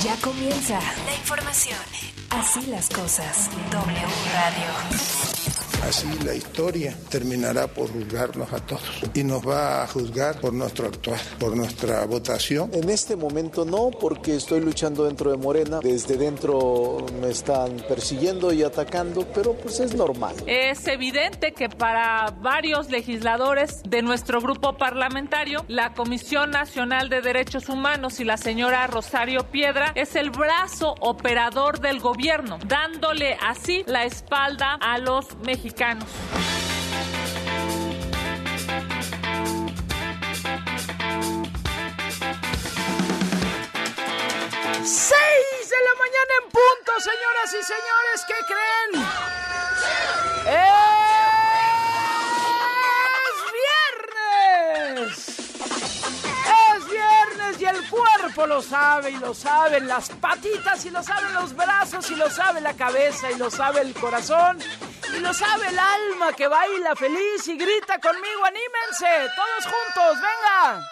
Ya comienza la información. Así las cosas. W Radio. Así la historia terminará por juzgarnos a todos y nos va a juzgar por nuestro actuar, por nuestra votación. En este momento no, porque estoy luchando dentro de Morena. Desde dentro me están persiguiendo y atacando, pero pues es normal. Es evidente que para varios legisladores de nuestro grupo parlamentario, la Comisión Nacional de Derechos Humanos y la señora Rosario Piedra es el brazo operador del gobierno, dándole así la espalda a los mexicanos. 6 de la mañana en punto, señoras y señores, ¿qué creen? ¡Es viernes! Y el cuerpo lo sabe, y lo saben las patitas, y lo saben los brazos, y lo sabe la cabeza, y lo sabe el corazón, y lo sabe el alma que baila feliz y grita conmigo. ¡Anímense! ¡Todos juntos! ¡Venga!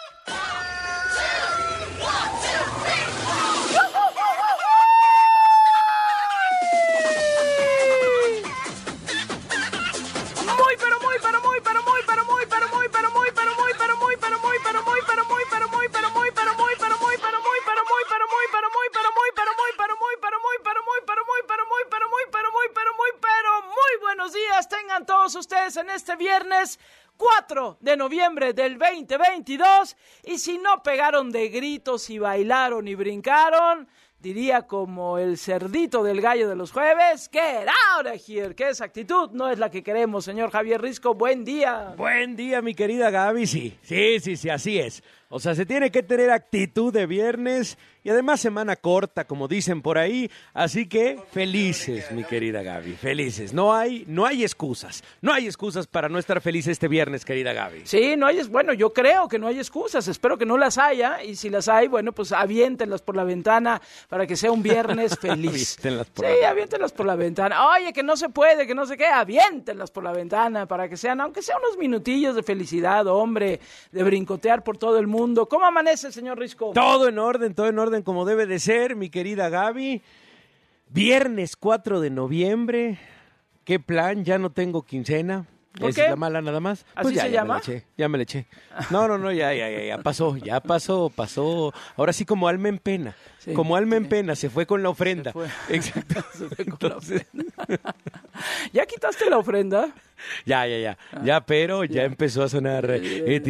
Ustedes en este viernes 4 de noviembre del 2022, y si no pegaron de gritos y bailaron y brincaron, diría como el cerdito del gallo de los jueves, get out of here, que esa actitud no es la que queremos. Señor Javier Risco, buen día. Buen día, mi querida Gaby, sí, así es. O sea, se tiene que tener actitud de viernes y además semana corta, como dicen por ahí. Así que felices, mi querida Gaby, felices. No hay excusas. No hay excusas para no estar feliz este viernes, querida Gaby. Sí, bueno, yo creo que no hay excusas. Espero que no las haya. Y si las hay, bueno, pues aviéntenlas por la ventana para que sea un viernes feliz. Aviéntenlas por la ventana. Oye, que no se puede, que no sé qué. Aviéntenlas por la ventana para que sean, aunque sea unos minutillos de felicidad, hombre, de brincotear por todo el mundo. ¿Cómo amanece, señor Risco? Todo en orden como debe de ser, mi querida Gaby. Viernes 4 de noviembre. ¿Qué plan? Ya no tengo quincena. ¿Por qué? ¿Es la mala nada más? ¿Así pues se llama? Ya me le eché. No, ya pasó. Ahora sí, como alma en pena. Sí, como alma en pena, se fue con la ofrenda. Exacto. Se fue con la ofrenda. ¿Ya quitaste la ofrenda? Ya, pero ya empezó a sonar. ¡Hey!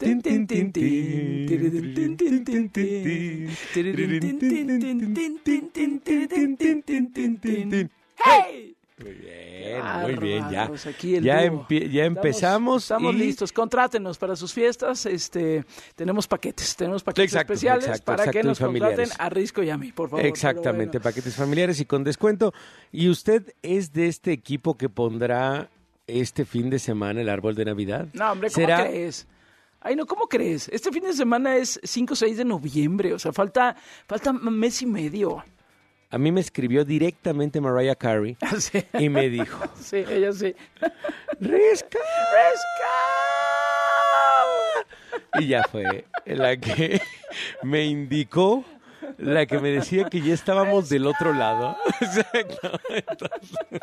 Muy bien, ya. Ya empezamos. Estamos listos. Contrátenos para sus fiestas. Tenemos paquetes especiales para que nos contraten a Risco y a mí, por favor. Exactamente, paquetes familiares y con descuento. ¿Y usted es de este equipo que pondrá este fin de semana el árbol de Navidad? No, hombre, ¿cómo crees? Ay, no, ¿cómo crees? Este fin de semana es 5 o 6 de noviembre, o sea, falta un mes y medio. A mí me escribió directamente Mariah Carey y me dijo... Sí, ella sí. ¡Risco! Y ya fue la que me indicó, la que me decía que ya estábamos del otro lado. Exacto. Entonces...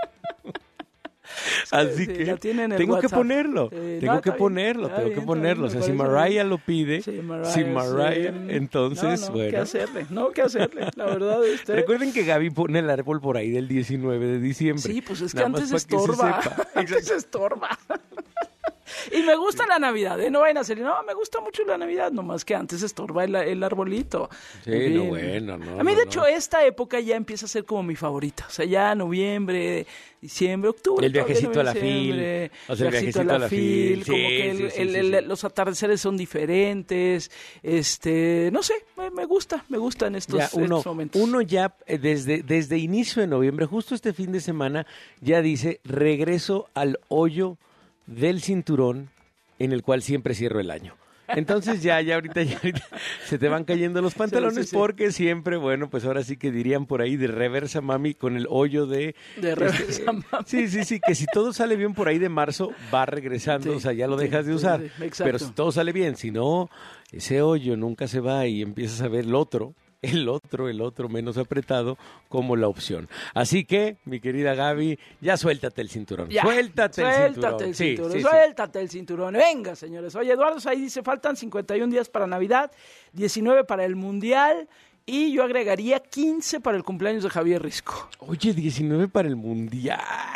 Así que tengo que ponerlo, tengo que ponerlo. O sea, si Mariah lo pide, si Mariah, entonces, bueno. ¿Qué hacerle? La verdad, Recuerden que Gaby pone el árbol por ahí del 19 de diciembre. Sí, pues es que antes estorba. Antes estorba. Y me gusta la Navidad, no vayan a hacer, no, me gusta mucho la Navidad, nomás que antes estorba el arbolito. Sí, A mí, de hecho, esta época ya empieza a ser como mi favorita. O sea, ya noviembre, diciembre, octubre. El viajecito a la FIL. O sea, el viajecito a la FIL. Como que los atardeceres son diferentes. No sé, me gusta en estos momentos. Uno ya, desde inicio de noviembre, justo este fin de semana, ya dice, regreso al hoyo del cinturón en el cual siempre cierro el año. Entonces ya ahorita se te van cayendo los pantalones porque siempre, bueno, pues ahora sí que dirían por ahí de reversa mami con el hoyo de reversa mami. Sí, que si todo sale bien por ahí de marzo va regresando, o sea, ya lo dejas de usar. Exacto. Pero si todo sale bien, si no, ese hoyo nunca se va y empiezas a ver el otro. el otro menos apretado como la opción. Así que, mi querida Gaby, ya suéltate el cinturón. Suéltate el cinturón. Suéltate el cinturón. Venga, señores. Oye, Eduardo ahí dice, faltan 51 días para Navidad, 19 para el Mundial y yo agregaría 15 para el cumpleaños de Javier Risco. Oye, 19 para el Mundial.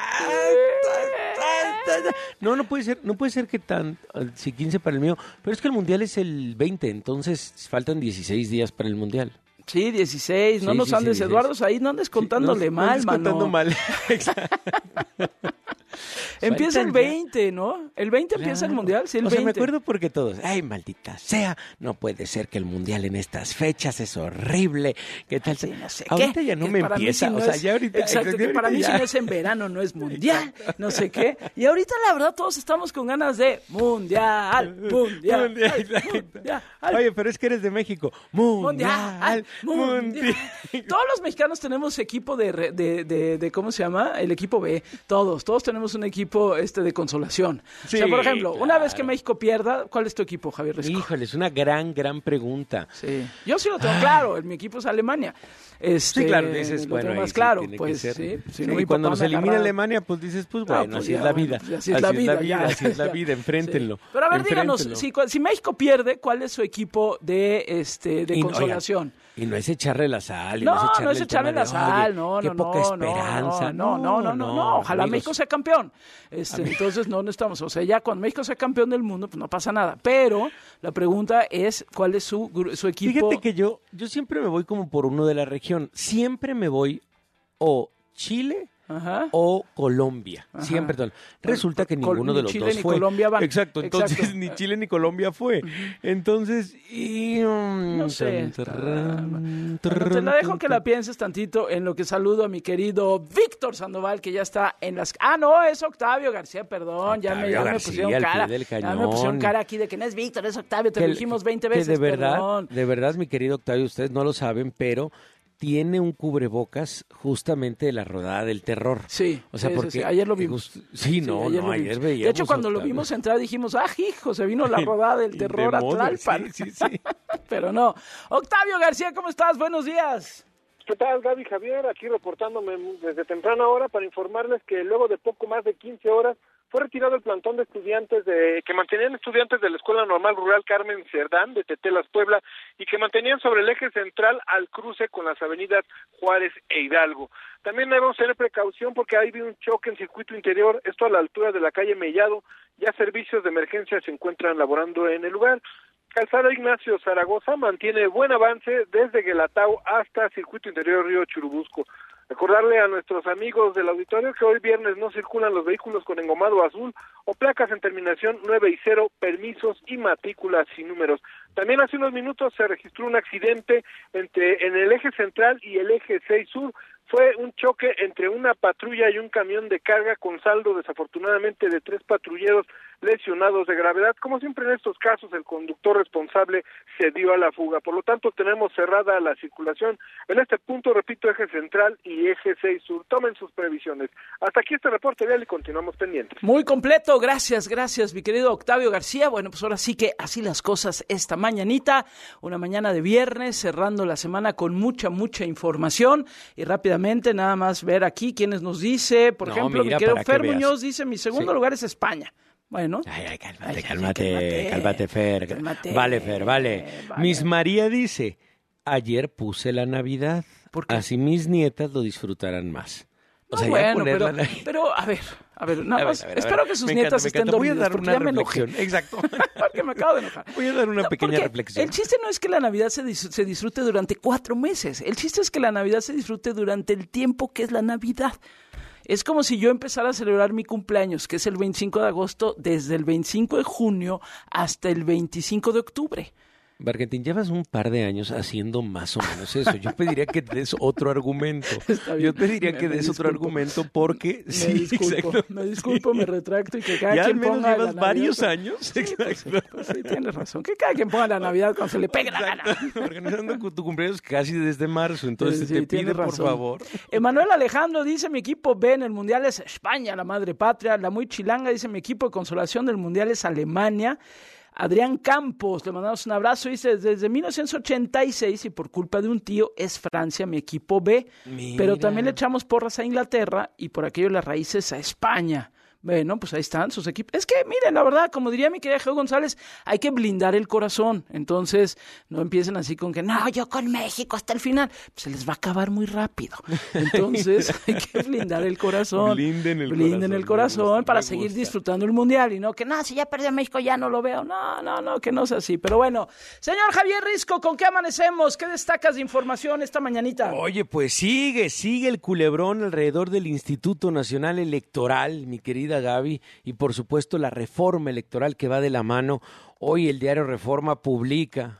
No puede ser que si 15 para el mío, pero es que el Mundial es el 20, entonces faltan 16 días para el Mundial. Sí, 16, no nos andes, 16. Eduardo, ahí no andes contándole mal, mano. No contando mal, exacto. Empieza el 20, ¿no? El 20 claro. Empieza el Mundial, sí, el 20. O sea, me acuerdo porque todos, ay, maldita sea, no puede ser que el Mundial en estas fechas es horrible, ¿qué tal? Sí, no sé ahorita qué. Ya no me empieza, no o sea, ya ahorita. Exacto, que para mí si no es en verano, no es Mundial, no sé qué. Y ahorita la verdad todos estamos con ganas de Mundial. Oye, pero es que eres de México. Mundial. Todos los mexicanos tenemos equipo de ¿cómo se llama? El equipo B. Todos tenemos un equipo de consolación. Sí, o sea, por ejemplo, claro. Una vez que México pierda, ¿cuál es tu equipo, Javier Risco? Híjole, es una gran pregunta. Sí. Yo sí lo tengo claro, mi equipo es Alemania. Sí, claro, dices, bueno, más claro, tiene pues que ser. sí. Y cuando nos elimina Alemania, pues dices, pues bueno, pues, así es la vida. Así es la vida, enfréntenlo. Sí. Pero a ver, díganos, si México pierde, ¿cuál es su equipo de consolación? Y no es echarle la sal. No es echarle la sal, Qué poca esperanza. No. Ojalá México sea campeón. Entonces no estamos, o sea, ya cuando México sea campeón del mundo, pues no pasa nada. Pero la pregunta es, ¿cuál es su equipo? Fíjate que yo siempre me voy como por uno de la región. Siempre me voy o Chile o Colombia. Ajá. Siempre. Resulta que ninguno de los Chile, dos ni fue. Colombia van. Exacto. Entonces ni Chile ni Colombia fue. Entonces, no sé. Te la dejo que la pienses tantito en lo que saludo a mi querido Víctor Sandoval, que ya está en las... no, es Octavio García, perdón. Ya me pusieron cara. Ya me pusieron cara aquí de que no es Víctor, es Octavio. Te lo dijimos 20 veces, de verdad, mi querido Octavio, ustedes no lo saben, pero... tiene un cubrebocas justamente de la rodada del terror. Sí, o sea, porque ayer lo vimos. Ayer veíamos. De hecho, cuando lo vimos entrar dijimos, hijo, se vino la rodada del terror a Tlalpan. Sí. Pero no. Octavio García, ¿cómo estás? Buenos días. ¿Qué tal, Gaby Javier? Aquí reportándome desde temprana hora para informarles que luego de poco más de 15 horas fue retirado el plantón de estudiantes que mantenían estudiantes de la Escuela Normal Rural Carmen Cerdán de Tetelas, Puebla, y que mantenían sobre el eje central al cruce con las avenidas Juárez e Hidalgo. También debemos tener precaución porque ahí viene un choque en circuito interior, esto a la altura de la calle Mellado. Ya servicios de emergencia se encuentran laborando en el lugar. Calzada Ignacio Zaragoza mantiene buen avance desde Guelatao hasta circuito interior Río Churubusco. Recordarle a nuestros amigos del auditorio que hoy viernes no circulan los vehículos con engomado azul o placas en terminación 9 y 0, permisos y matrículas sin números. También hace unos minutos se registró un accidente en el eje central y el eje 6 sur. Fue un choque entre una patrulla y un camión de carga con saldo desafortunadamente de 3 patrulleros lesionados de gravedad. Como siempre en estos casos, el conductor responsable se dio a la fuga. Por lo tanto, tenemos cerrada la circulación en este punto, repito, eje central y eje 6 sur. Tomen sus previsiones. Hasta aquí este reporte vial y continuamos pendientes. Muy completo, gracias, mi querido Octavio García. Bueno, pues ahora sí que así las cosas esta mañanita, una mañana de viernes, cerrando la semana con mucha información y rápidamente nada más ver aquí quienes nos dice, por ejemplo, mi querido Fer Muñoz dice, mi segundo lugar es España. Bueno. Cálmate, Fer. Vale, Fer, vale. Miss María dice, ayer puse la Navidad, así mis nietas lo disfrarán más. O sea, bueno, pero a ver, nada más. Espero que sus nietas estén dormidas. Voy a dar una reflexión. Exacto. Porque me acabo de enojar. Voy a dar una pequeña reflexión. El chiste no es que la Navidad se disfrute durante 4 meses. El chiste es que la Navidad se disfrute durante el tiempo que es la Navidad. Es como si yo empezara a celebrar mi cumpleaños, que es el 25 de agosto, desde el 25 de junio hasta el 25 de octubre. Bargentín, llevas un par de años haciendo más o menos eso. Yo pediría que des otro argumento. Yo pediría que des otro argumento porque... Me disculpo, me retracto y que cada quien ponga la Navidad. Llevas varios años. Sí, pues sí, tienes razón. Que cada quien ponga la Navidad cuando se le pegue la gana. Organizando tu cumpleaños casi desde marzo, entonces te pido por favor. Emanuel Alejandro dice, mi equipo B en el Mundial es España, la madre patria. La muy chilanga dice, mi equipo de consolación del Mundial es Alemania. Adrián Campos, le mandamos un abrazo, dice, desde 1986 y por culpa de un tío es Francia mi equipo B, pero también le echamos porras a Inglaterra y por aquello las raíces a España. Bueno, pues ahí están sus equipos. Es que, miren, la verdad, como diría mi querida Geo González, hay que blindar el corazón. Entonces, no empiecen así con que, no, yo con México hasta el final. Pues se les va a acabar muy rápido. Entonces, hay que blindar el corazón. Blinden el corazón para seguir disfrutando el Mundial. Y no que, no, si ya perdió México ya no lo veo. No, que no sea así. Pero bueno, señor Javier Risco, ¿con qué amanecemos? ¿Qué destacas de información esta mañanita? Oye, pues sigue el culebrón alrededor del Instituto Nacional Electoral, mi querida Gaby, y por supuesto la reforma electoral que va de la mano. Hoy el diario Reforma publica,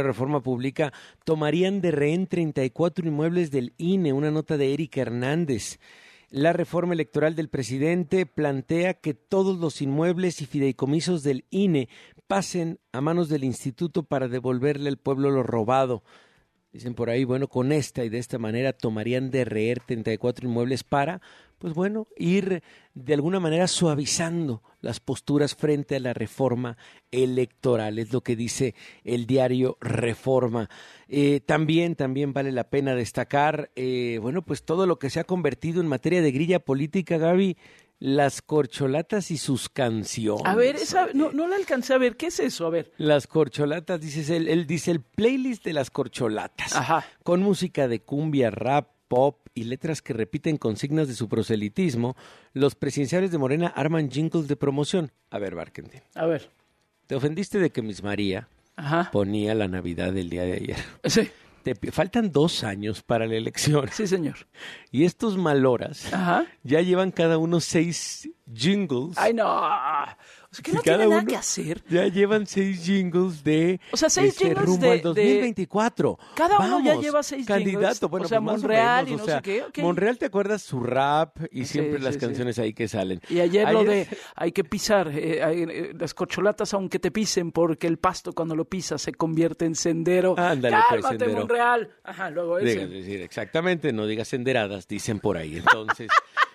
tomarían de rehén 34 inmuebles del INE, una nota de Erika Hernández. La reforma electoral del presidente plantea que todos los inmuebles y fideicomisos del INE pasen a manos del instituto para devolverle al pueblo lo robado. Dicen por ahí, bueno, con esta y de esta manera tomarían de rehén 34 inmuebles para, pues bueno, ir de alguna manera suavizando las posturas frente a la reforma electoral, es lo que dice el diario Reforma. También vale la pena destacar, bueno, pues todo lo que se ha convertido en materia de grilla política, Gaby, las corcholatas y sus canciones. A ver, esa, no la alcancé a ver. ¿Qué es eso? A ver. Las corcholatas, él dice el playlist de las corcholatas. Ajá. Con música de cumbia, rap, pop y letras que repiten consignas de su proselitismo, los presidenciales de Morena arman jingles de promoción. A ver, Barkentin. A ver. ¿Te ofendiste de que Miss María ponía la Navidad del día de ayer? Sí. Faltan 2 años para la elección. Sí, señor. Y estos maloras ya llevan cada uno 6 jingles. Ay, no. O sea, que no tiene nada que hacer. Ya llevan 6 jingles de... O sea, 6 jingles rumbo al 2024. Cada uno ya lleva 6 jingles. Candidato. Bueno, o sea, pues Monreal menos, y no sé qué. Okay. Monreal, ¿te acuerdas? Su rap y siempre las canciones ahí que salen. Y ayer lo de hay que pisar las corcholatas aunque te pisen porque el pasto cuando lo pisas se convierte en sendero. Ándale, cálmate, sendero. Monreal. Ajá, luego ese. Es decir, exactamente, no digas senderadas, dicen por ahí. Entonces...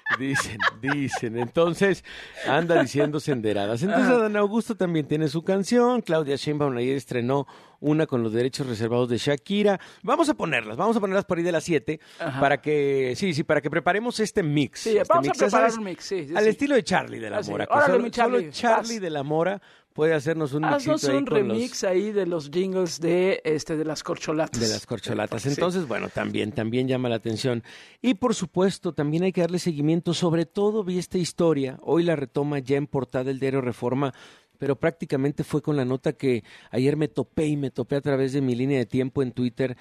Dicen, entonces anda diciendo senderadas. Entonces Adán Augusto también tiene su canción, Claudia Sheinbaum ayer estrenó una con los derechos reservados de Shakira. Vamos a ponerlas por ahí de las 7 para que para que preparemos este mix. Sí, vamos a preparar un mix, al estilo de Charlie de la Mora. Órale, mi Charlie. Solo Charlie de la Mora puede hacernos un mixito ahí un remix ahí de los jingles de las corcholatas. De las corcholatas. Entonces, bueno, también llama la atención. Y por supuesto, también hay que darle seguimiento. Sobre todo vi esta historia, hoy la retoma ya en portada el diario Reforma, pero prácticamente fue con la nota que ayer me topé a través de mi línea de tiempo en Twitter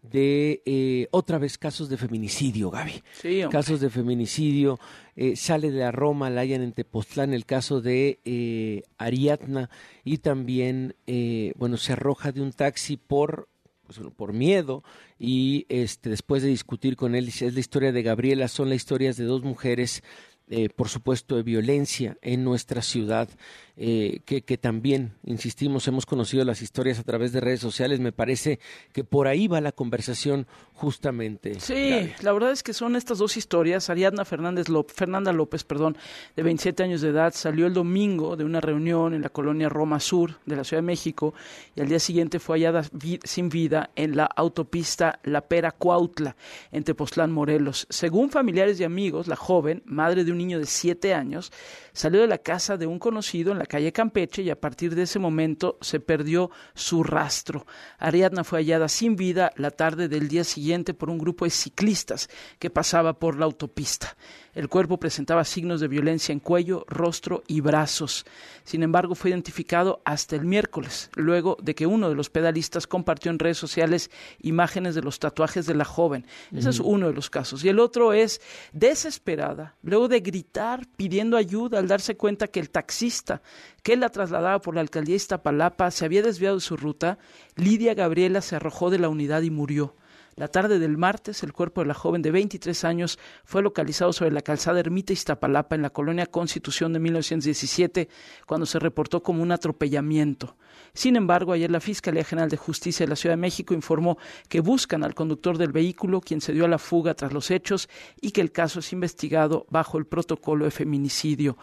de otra vez casos de feminicidio, Gaby. Sí, hombre. Casos de feminicidio, sale de la Roma, la hallan en Tepoztlán el caso de Ariadna y también, se arroja de un taxi por miedo y después de discutir con él, es la historia de Gabriela, son las historias de 2 mujeres, por supuesto de violencia en nuestra ciudad, que también, insistimos, hemos conocido las historias a través de redes sociales, me parece que por ahí va la conversación justamente. Sí, Gaby. La verdad es que son estas 2 historias. Ariadna Fernanda López, de 27 años de edad, salió el domingo de una reunión en la colonia Roma Sur de la Ciudad de México y al día siguiente fue hallada sin vida en la autopista La Pera-Cuautla, en Tepoztlán, Morelos. Según familiares y amigos, la joven, madre de un niño de 7 años, salió de la casa de un conocido en la calle Campeche y a partir de ese momento se perdió su rastro. Ariadna fue hallada sin vida la tarde del día siguiente por un grupo de ciclistas que pasaba por la autopista. El cuerpo presentaba signos de violencia en cuello, rostro y brazos. Sin embargo, fue identificado hasta el miércoles, luego de que uno de los pedalistas compartió en redes sociales imágenes de los tatuajes de la joven. Ese es uno de los casos. Y el otro es desesperada, luego de gritar pidiendo ayuda al darse cuenta que el taxista que la trasladaba por la alcaldía de Iztapalapa se había desviado de su ruta, Lidia Gabriela se arrojó de la unidad y murió. La tarde del martes, el cuerpo de la joven de 23 años fue localizado sobre la calzada Ermita Iztapalapa en la colonia Constitución de 1917, cuando se reportó como un atropellamiento. Sin embargo, ayer la Fiscalía General de Justicia de la Ciudad de México informó que buscan al conductor del vehículo, quien se dio a la fuga tras los hechos, y que el caso es investigado bajo el protocolo de feminicidio.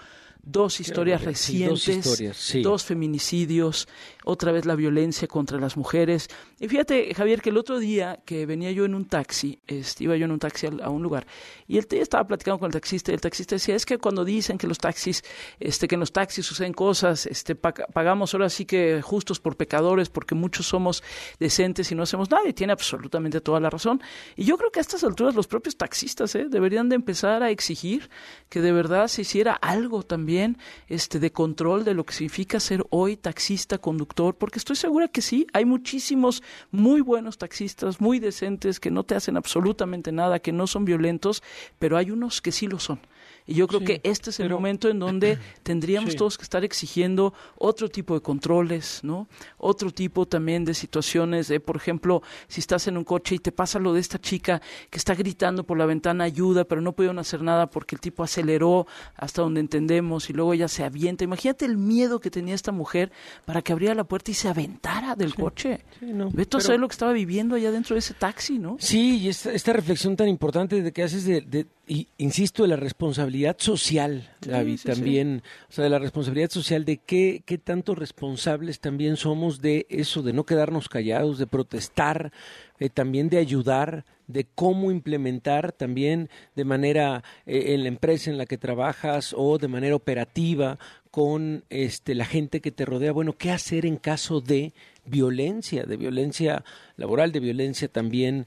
2 historias recientes, 2 feminicidios, otra vez la violencia contra las mujeres. Y fíjate, Javier, que el otro día que venía yo en un taxi, iba yo en un taxi a un lugar, y estaba platicando con el taxista, y el taxista decía, es que cuando dicen que los taxis, que en los taxis suceden cosas, pagamos ahora sí que justos por pecadores, porque muchos somos decentes y no hacemos nada, y tiene absolutamente toda la razón. Y yo creo que a estas alturas los propios taxistas deberían de empezar a exigir que de verdad se hiciera algo también de control de lo que significa ser hoy taxista, conductor, porque estoy segura que sí, hay muchísimos muy buenos taxistas, muy decentes, que no te hacen absolutamente nada, que no son violentos, pero hay unos que sí lo son. Y yo creo que este es el momento en donde tendríamos todos que estar exigiendo otro tipo de controles, ¿no? Otro tipo también de situaciones, por ejemplo, si estás en un coche y te pasa lo de esta chica que está gritando por la ventana ayuda, pero no pudieron hacer nada porque el tipo aceleró hasta donde entendemos y luego ella se avienta. Imagínate el miedo que tenía esta mujer para que abriera la puerta y se aventara del coche. Ve tú a saber lo que estaba viviendo allá dentro de ese taxi, ¿no? Sí, y esta reflexión tan importante de que haces y insisto, de la responsabilidad social, Gaby, también, o sea, de la responsabilidad social de qué tanto responsables también somos de eso, de no quedarnos callados, de protestar, también de ayudar, de cómo implementar también de manera en la empresa en la que trabajas o de manera operativa con la gente que te rodea. Bueno, ¿qué hacer en caso de violencia laboral, de violencia también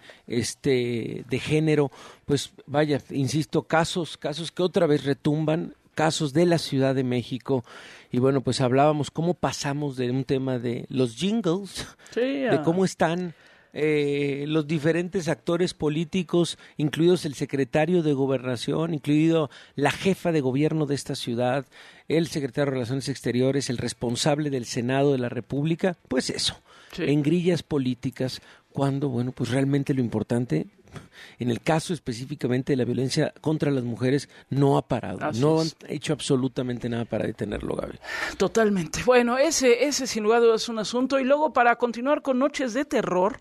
de género? Pues vaya, insisto, casos que otra vez retumban, casos de la Ciudad de México. Y bueno, pues hablábamos cómo pasamos de un tema de los jingles, de cómo están los diferentes actores políticos, incluidos el secretario de Gobernación, incluido la jefa de gobierno de esta ciudad, el secretario de Relaciones Exteriores, el responsable del Senado de la República, pues eso, en grillas políticas, cuando, bueno, pues realmente lo importante, en el caso específicamente de la violencia contra las mujeres, no ha parado. No han hecho absolutamente nada para detenerlo, Gaby. Totalmente. Bueno, ese sin lugar a dudas es un asunto. Y luego, para continuar con Noches de Terror,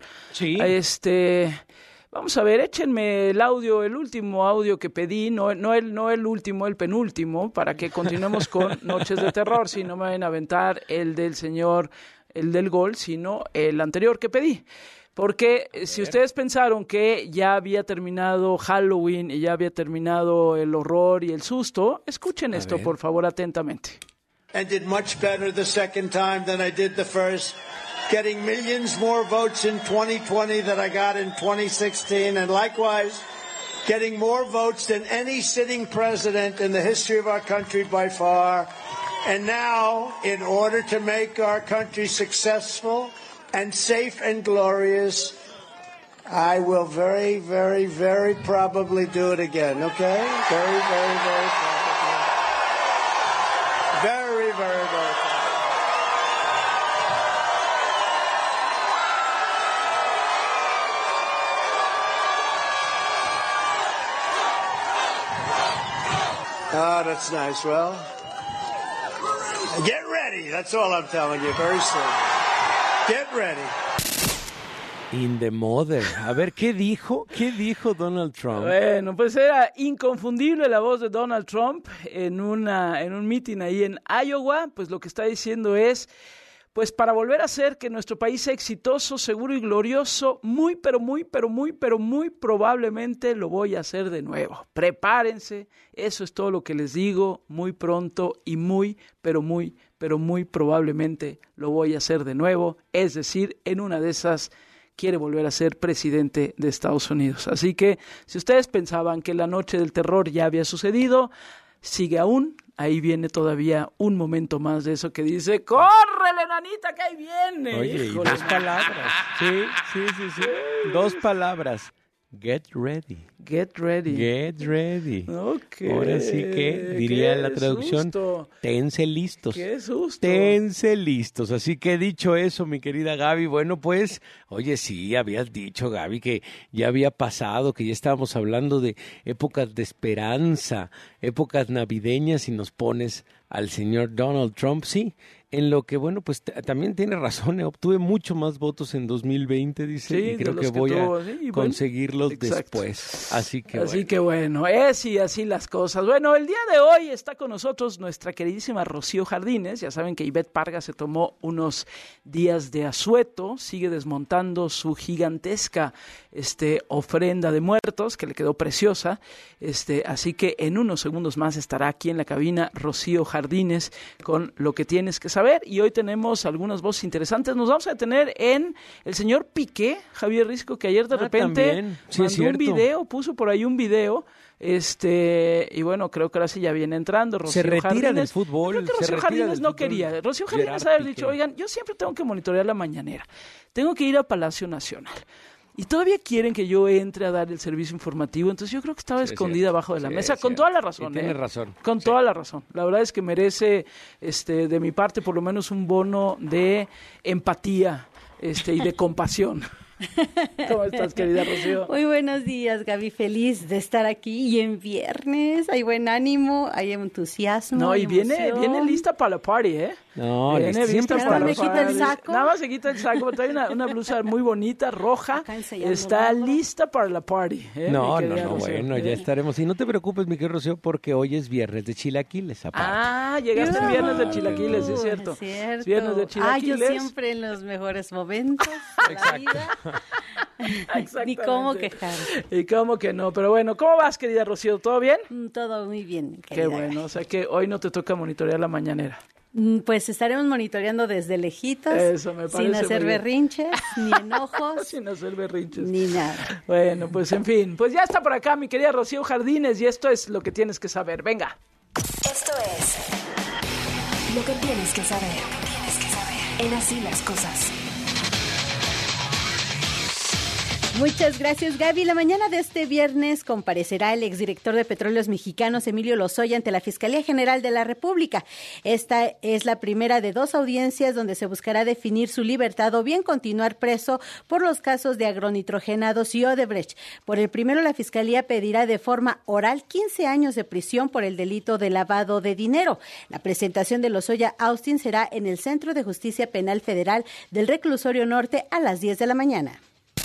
vamos a ver, échenme el último audio que pedí, no el último, el penúltimo, para que continuemos con Noches de Terror, si no me vayan a aventar el del gol, sino el anterior que pedí. Porque si ustedes pensaron que ya había terminado Halloween y ya había terminado el horror y el susto, escuchen esto, por favor, atentamente. And did much better the second time than I did the first, getting millions more votes in 2020 than I got in 2016, and likewise getting more votes than any sitting president in the history of our country by far. And now, in order to make our country successful and safe and glorious, I will very, very, very probably do it again, okay? Very, very, very probably. Very, very, very probably. Oh, that's nice. Well, get ready. That's all I'm telling you very soon. Get ready. In the mother. A ver, ¿qué dijo Donald Trump? Bueno, pues era inconfundible la voz de Donald Trump en un meeting ahí en Iowa. Pues lo que está diciendo es, pues para volver a hacer que nuestro país sea exitoso, seguro y glorioso, muy probablemente lo voy a hacer de nuevo. Prepárense, eso es todo lo que les digo, muy pronto y muy probablemente lo voy a hacer de nuevo. Es decir, en una de esas quiere volver a ser presidente de Estados Unidos. Así que si ustedes pensaban que la noche del terror ya había sucedido, sigue aún. Ahí viene todavía un momento más de eso que dice, ¡córrele, nanita, que ahí viene! Oye, y 2 palabras. Sí. 2 palabras. Get ready. Get ready. Get ready. Okay. Ahora sí que, diría la traducción, susto. Tense listos. ¡Qué susto! Tense listos. Así que dicho eso, mi querida Gaby, bueno, pues, oye, sí, habías dicho, Gaby, que ya había pasado, que ya estábamos hablando de épocas de esperanza, épocas navideñas, y nos pones al señor Donald Trump, sí. en lo que, bueno, pues también tiene razón, obtuve mucho más votos en 2020, dice, y creo que voy a conseguirlos después. Así que bueno, y así las cosas. Bueno, el día de hoy está con nosotros nuestra queridísima Rocío Jardines. Ya saben que Ivette Parga se tomó unos días de asueto, sigue desmontando su gigantesca ofrenda de muertos, que le quedó preciosa. Así que en unos segundos más estará aquí en la cabina Rocío Jardines con lo que tienes que saber. Y hoy tenemos algunas voces interesantes. Nos vamos a detener en el señor Piqué, Javier Risco, que ayer de repente mandó un video, puso por ahí un video. Y bueno, creo que ahora sí ya viene entrando Rocío Se retira Jardines. del fútbol. Creo que Rocío Jardines no quería. Rocío Jardines haber dicho, oigan, yo siempre tengo que monitorear la mañanera. Tengo que ir a Palacio Nacional. Y todavía quieren que yo entre a dar el servicio informativo. Entonces yo creo que estaba escondida abajo de la mesa. Con toda la razón. Tiene razón. Con toda la razón. La verdad es que merece de mi parte por lo menos un bono de empatía y de compasión. ¿Cómo estás, querida Rocío? Muy buenos días, Gaby. Feliz de estar aquí. Y en viernes hay buen ánimo, hay entusiasmo. No, y viene lista para la party, ¿eh? No, viene lista para la party. ¿Me quita el saco? Nada más se quita el saco. Trae una blusa muy bonita, roja. Está lista para la party. No, bueno, ya estaremos. Y no te preocupes, mi querido Rocío, porque hoy es viernes de chilaquiles, aparte. Llegaste el viernes de chilaquiles, es cierto. Es cierto. Viernes de chilaquiles. Yo siempre en los mejores momentos de la vida. Ni cómo quejar. Y cómo que no, pero bueno, ¿cómo vas, querida Rocío? ¿Todo bien? Todo muy bien, querida. Qué bueno, o sea que hoy no te toca monitorear la mañanera. Pues estaremos monitoreando desde lejitos. Eso me parece. Sin hacer berrinches, ni enojos. Sin hacer berrinches. Ni nada. Bueno, pues en fin, pues ya está por acá mi querida Rocío Jardines y esto es lo que tienes que saber. Venga. Esto es lo que tienes que saber. En Así las Cosas. Muchas gracias, Gaby. La mañana de este viernes comparecerá el exdirector de Petróleos Mexicanos, Emilio Lozoya, ante la Fiscalía General de la República. Esta es la primera de 2 audiencias donde se buscará definir su libertad o bien continuar preso por los casos de agronitrogenados y Odebrecht. Por el primero, la Fiscalía pedirá de forma oral 15 años de prisión por el delito de lavado de dinero. La presentación de Lozoya Austin será en el Centro de Justicia Penal Federal del Reclusorio Norte a las 10 de la mañana.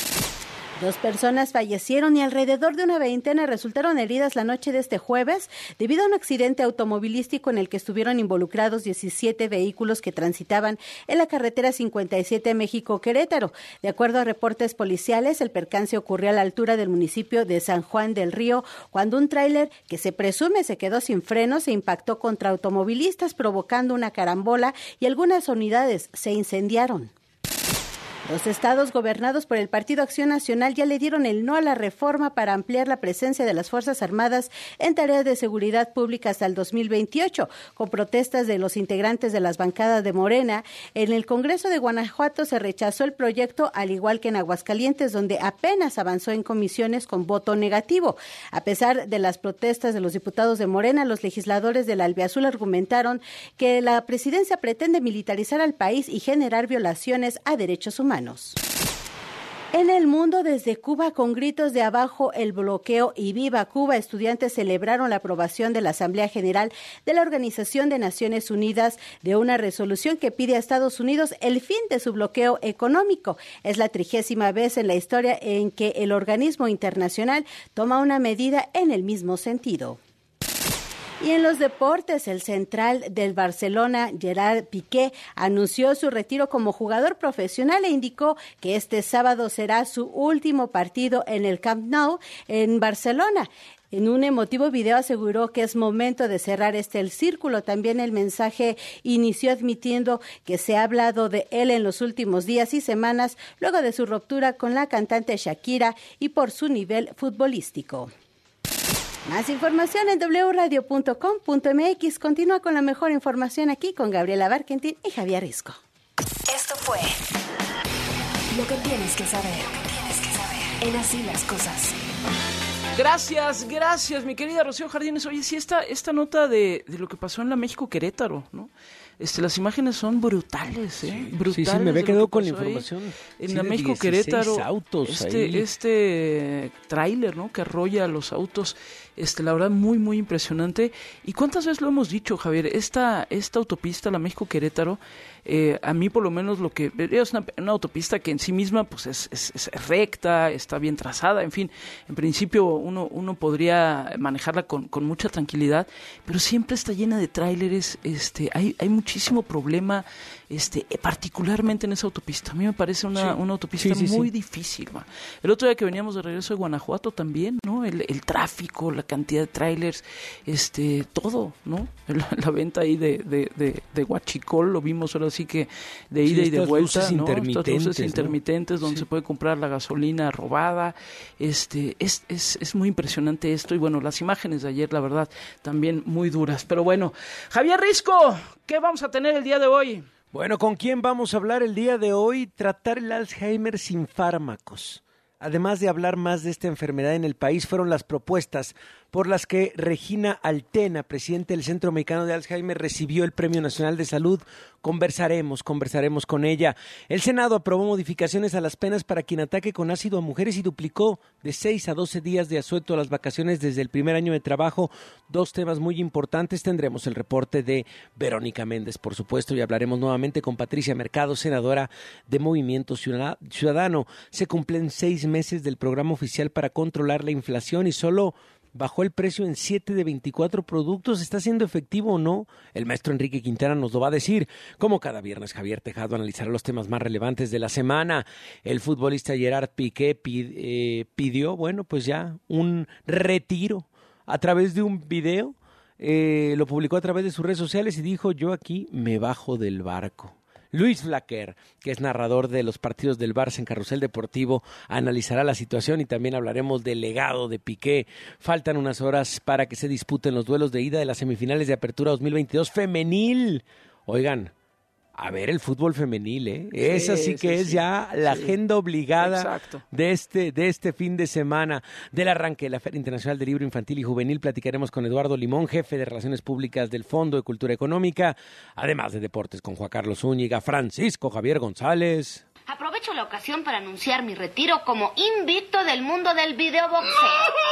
2 personas fallecieron y alrededor de una veintena resultaron heridas la noche de este jueves debido a un accidente automovilístico en el que estuvieron involucrados 17 vehículos que transitaban en la carretera 57 México-Querétaro. De acuerdo a reportes policiales, el percance ocurrió a la altura del municipio de San Juan del Río cuando un tráiler que se presume se quedó sin frenos se impactó contra automovilistas provocando una carambola y algunas unidades se incendiaron. Los estados gobernados por el Partido Acción Nacional ya le dieron el no a la reforma para ampliar la presencia de las Fuerzas Armadas en tareas de seguridad pública hasta el 2028, con protestas de los integrantes de las bancadas de Morena. En el Congreso de Guanajuato se rechazó el proyecto, al igual que en Aguascalientes, donde apenas avanzó en comisiones con voto negativo. A pesar de las protestas de los diputados de Morena, los legisladores del Albiazul argumentaron que la presidencia pretende militarizar al país y generar violaciones a derechos humanos. En el mundo, desde Cuba, con gritos de abajo el bloqueo y viva Cuba, estudiantes celebraron la aprobación de la Asamblea General de la Organización de Naciones Unidas de una resolución que pide a Estados Unidos el fin de su bloqueo económico. Es la 30ª vez en la historia en que el organismo internacional toma una medida en el mismo sentido. Y en los deportes, el central del Barcelona, Gerard Piqué, anunció su retiro como jugador profesional e indicó que este sábado será su último partido en el Camp Nou en Barcelona. En un emotivo video aseguró que es momento de cerrar el círculo. También el mensaje inició admitiendo que se ha hablado de él en los últimos días y semanas luego de su ruptura con la cantante Shakira y por su nivel futbolístico. Más información en wradio.com.mx. Continúa con la mejor información aquí con Gabriela Barkentin y Javier Risco. Esto fue lo que tienes que saber. En Así las Cosas. Gracias, mi querida Rocío Jardines. Oye, sí, esta nota de lo que pasó en la México-Querétaro, ¿no? las imágenes son brutales, brutales. Sí, me había quedado con la información. En la México Querétaro, autos este tráiler, ¿no? Que arrolla los autos, la verdad muy muy impresionante. ¿Y cuántas veces lo hemos dicho, Javier? Esta autopista, la México Querétaro, a mí por lo menos lo que es una autopista que en sí misma pues es recta, está bien trazada, en fin, en principio uno podría manejarla con mucha tranquilidad, pero siempre está llena de tráileres, hay muchísimo problema, particularmente en esa autopista. A mí me parece una autopista muy difícil, man. El otro día que veníamos de regreso de Guanajuato también, ¿no? El tráfico, la cantidad de trailers, todo, ¿no? La venta ahí de huachicol, lo vimos ahora sí que de ida y de vuelta, ¿no? Estas luces intermitentes donde se puede comprar la gasolina robada. Es muy impresionante esto, y bueno, las imágenes de ayer, la verdad, también muy duras. Pero bueno, Javier Risco, ¿qué vamos a tener el día de hoy? Bueno, ¿con quién vamos a hablar el día de hoy? Tratar el Alzheimer sin fármacos. Además de hablar más de esta enfermedad en el país, fueron las propuestas por las que Regina Altena, presidente del Centro Mexicano de Alzheimer, recibió el Premio Nacional de Salud. Conversaremos con ella. El Senado aprobó modificaciones a las penas para quien ataque con ácido a mujeres y duplicó de 6 a 12 días de asueto a las vacaciones desde el primer año de trabajo. 2 temas muy importantes. Tendremos el reporte de Verónica Méndez, por supuesto, y hablaremos nuevamente con Patricia Mercado, senadora de Movimiento Ciudadano. Se cumplen 6 meses del programa oficial para controlar la inflación y solo bajó el precio en 7 de 24 productos. ¿Está siendo efectivo o no? El maestro Enrique Quintana nos lo va a decir. Como cada viernes, Javier Tejado analizará los temas más relevantes de la semana. El futbolista Gerard Piqué pidió, bueno, pues ya un retiro a través de un video. Lo publicó a través de sus redes sociales y dijo: yo aquí me bajo del barco. Luis Flaquer, que es narrador de los partidos del Barça en Carrusel Deportivo, analizará la situación y también hablaremos del legado de Piqué. Faltan unas horas para que se disputen los duelos de ida de las semifinales de Apertura 2022 femenil. Oigan, a ver el fútbol femenil, Esa sí que es ya la agenda obligada de este fin de semana. Del arranque de la Feria Internacional del Libro Infantil y Juvenil platicaremos con Eduardo Limón, jefe de Relaciones Públicas del Fondo de Cultura Económica, además de deportes con Juan Carlos Zúñiga, Francisco Javier González. Aprovecho la ocasión para anunciar mi retiro como invicto del mundo del videoboxeo.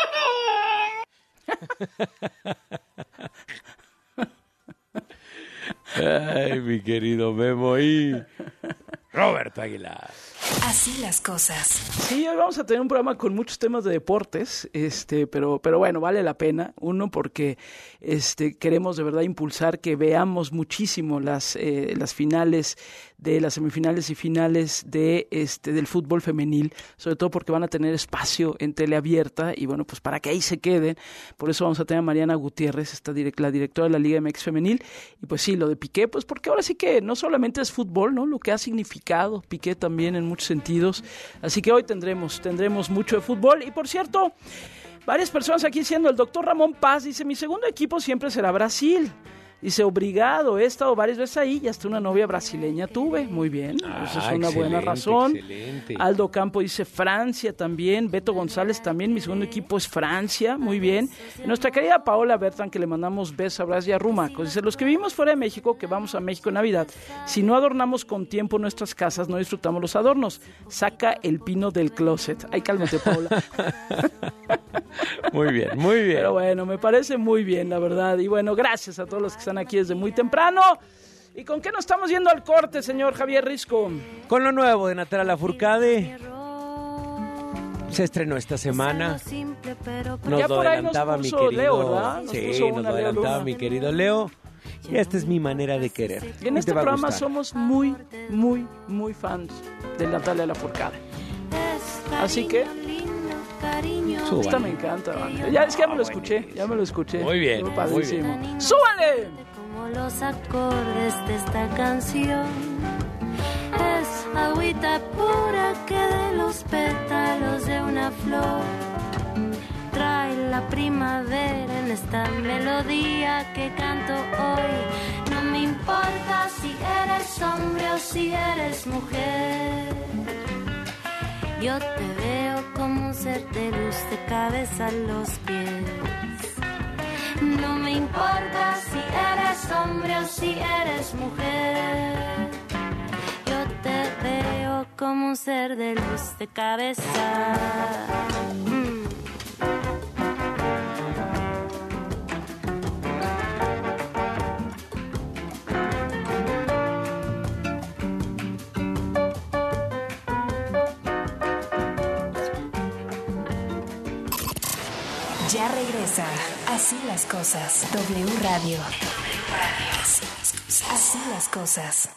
Ay, mi querido Memo y Roberto Aguilar. Así las cosas. Sí, hoy vamos a tener un programa con muchos temas de deportes, pero bueno, vale la pena. Uno, porque queremos de verdad impulsar que veamos muchísimo las finales de las semifinales y finales del fútbol femenil, sobre todo porque van a tener espacio en teleabierta y bueno, pues para que ahí se queden. Por eso vamos a tener a Mariana Gutiérrez, la directora de la Liga MX Femenil, y pues sí, lo de Piqué, pues porque ahora sí que no solamente es fútbol, ¿no? Lo que ha significado Piqué también en muchos sentidos. Así que hoy tendremos mucho de fútbol. Y por cierto, varias personas aquí diciendo, el doctor Ramón Paz dice: mi segundo equipo siempre será Brasil. Dice: obrigado, he estado varias veces ahí y hasta una novia brasileña tuve. Muy bien, esa es una buena razón. Excelente. Aldo Campo dice Francia también. Beto González también, mi segundo equipo es Francia. Muy bien. Nuestra querida Paola Bertrand, que le mandamos besos, abrazos y arrumacos, dice: los que vivimos fuera de México, que vamos a México en Navidad, si no adornamos con tiempo nuestras casas, no disfrutamos los adornos. Saca el pino del closet. Ay, cálmate, Paola. Muy bien, muy bien. Pero bueno, me parece muy bien, la verdad. Y bueno, gracias a todos los que están aquí desde muy temprano. ¿Y con qué nos estamos yendo al corte, señor Javier Risco? Con lo nuevo de Natalia Lafourcade. Se estrenó esta semana. Nos lo adelantaba mi querido Leo, ¿verdad? Nos lo adelantaba mi querido Leo. Y esta es mi manera de querer. Y en este programa somos muy, muy, muy fans de Natalia Lafourcade. Así que esta me encanta, man. Ya es que ya me lo escuché. Muy bien, muy bien. ¡Súbale! Como los acordes de esta canción, es agüita pura que de los pétalos de una flor trae la primavera en esta melodía que canto hoy. No me importa si eres hombre o si eres mujer, yo te veo como un ser de luz de cabeza a los pies. No me importa si eres hombre o si eres mujer. Yo te veo como un ser de luz de cabeza. Ya regresa. Así las cosas. W Radio. Así las cosas.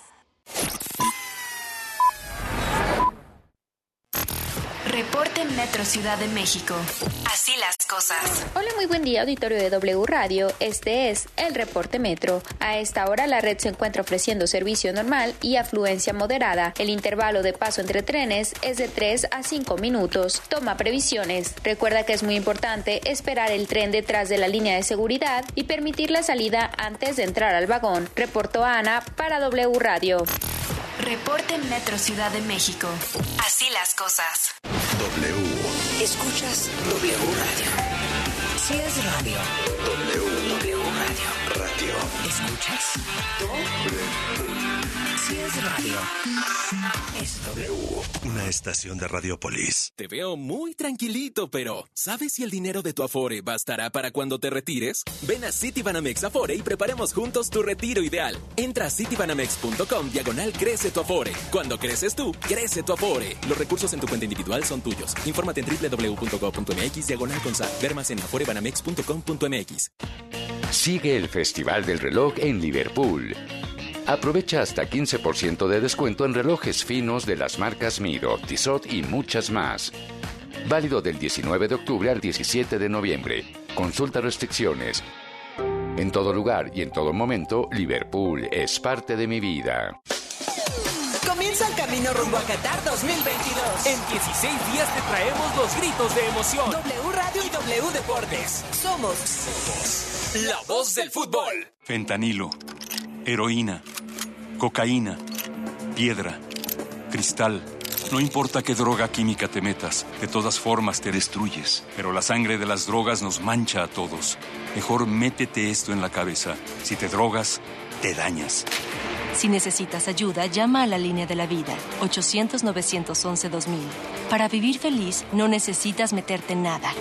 Reporte Metro Ciudad de México. Así las cosas. Hola, muy buen día, auditorio de W Radio. Este es el Reporte Metro. A esta hora la red se encuentra ofreciendo servicio normal y afluencia moderada. El intervalo de paso entre trenes es de 3 a 5 minutos. Toma previsiones. Recuerda que es muy importante esperar el tren detrás de la línea de seguridad y permitir la salida antes de entrar al vagón. Reportó Ana para W Radio. Reporte Metro Ciudad de México. Así las cosas. W. Escuchas W Radio. Si es radio. W Radio. Radio. ¿Escuchas? Si es radio. Es W. Una estación de Radiopolis. Te veo muy tranquilito, pero ¿sabes si el dinero de tu Afore bastará para cuando te retires? Ven a Citibanamex Afore y preparemos juntos tu retiro ideal. Entra a citibanamex.com/crece tu Afore. Cuando creces tú, crece tu Afore. Los recursos en tu cuenta individual son tuyos. Infórmate en www.go.mx/CONSAT. Ver más en aforebanamex.com.mx. Sigue el Festival del Reloj en Liverpool. Aprovecha hasta 15% de descuento en relojes finos de las marcas Mido, Tissot y muchas más. Válido del 19 de octubre al 17 de noviembre. Consulta restricciones. En todo lugar y en todo momento, Liverpool es parte de mi vida. Comienza el camino rumbo a Qatar 2022. En 16 días te traemos los gritos de emoción. W Radio y W Deportes. Somos la voz del fútbol. Fentanilo, heroína, cocaína, piedra, cristal. No importa qué droga química te metas, de todas formas te destruyes. Pero la sangre de las drogas nos mancha a todos. Mejor métete esto en la cabeza. Si te drogas, te dañas. Si necesitas ayuda, llama a la línea de la vida, 800-911-2000. Para vivir feliz, no necesitas meterte en nada.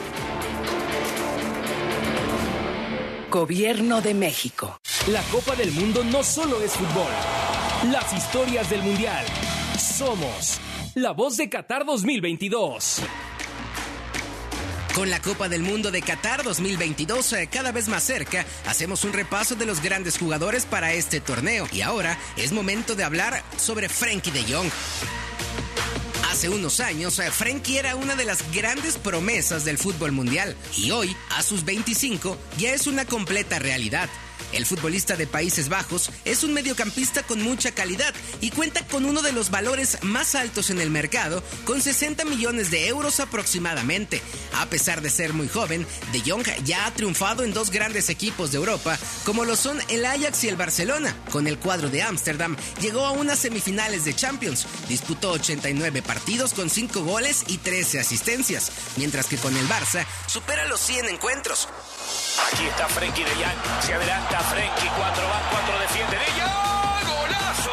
Gobierno de México. La Copa del Mundo no solo es fútbol. Las historias del Mundial. Somos la voz de Qatar 2022. Con la Copa del Mundo de Qatar 2022 cada vez más cerca, hacemos un repaso de los grandes jugadores para este torneo. Y ahora es momento de hablar sobre Frenkie de Jong. Hace unos años, Frenkie era una de las grandes promesas del fútbol mundial. Y hoy, a sus 25, ya es una completa realidad. El futbolista de Países Bajos es un mediocampista con mucha calidad y cuenta con uno de los valores más altos en el mercado, con 60 millones de euros aproximadamente. A pesar de ser muy joven, De Jong ya ha triunfado en dos grandes equipos de Europa, como lo son el Ajax y el Barcelona. Con el cuadro de Ámsterdam llegó a unas semifinales de Champions, disputó 89 partidos con 5 goles y 13 asistencias, mientras que con el Barça supera los 100 encuentros. Aquí está Frenkie de Jong, se adelanta Frenkie, 4 van, 4 defiende de Jong, ¡golazo!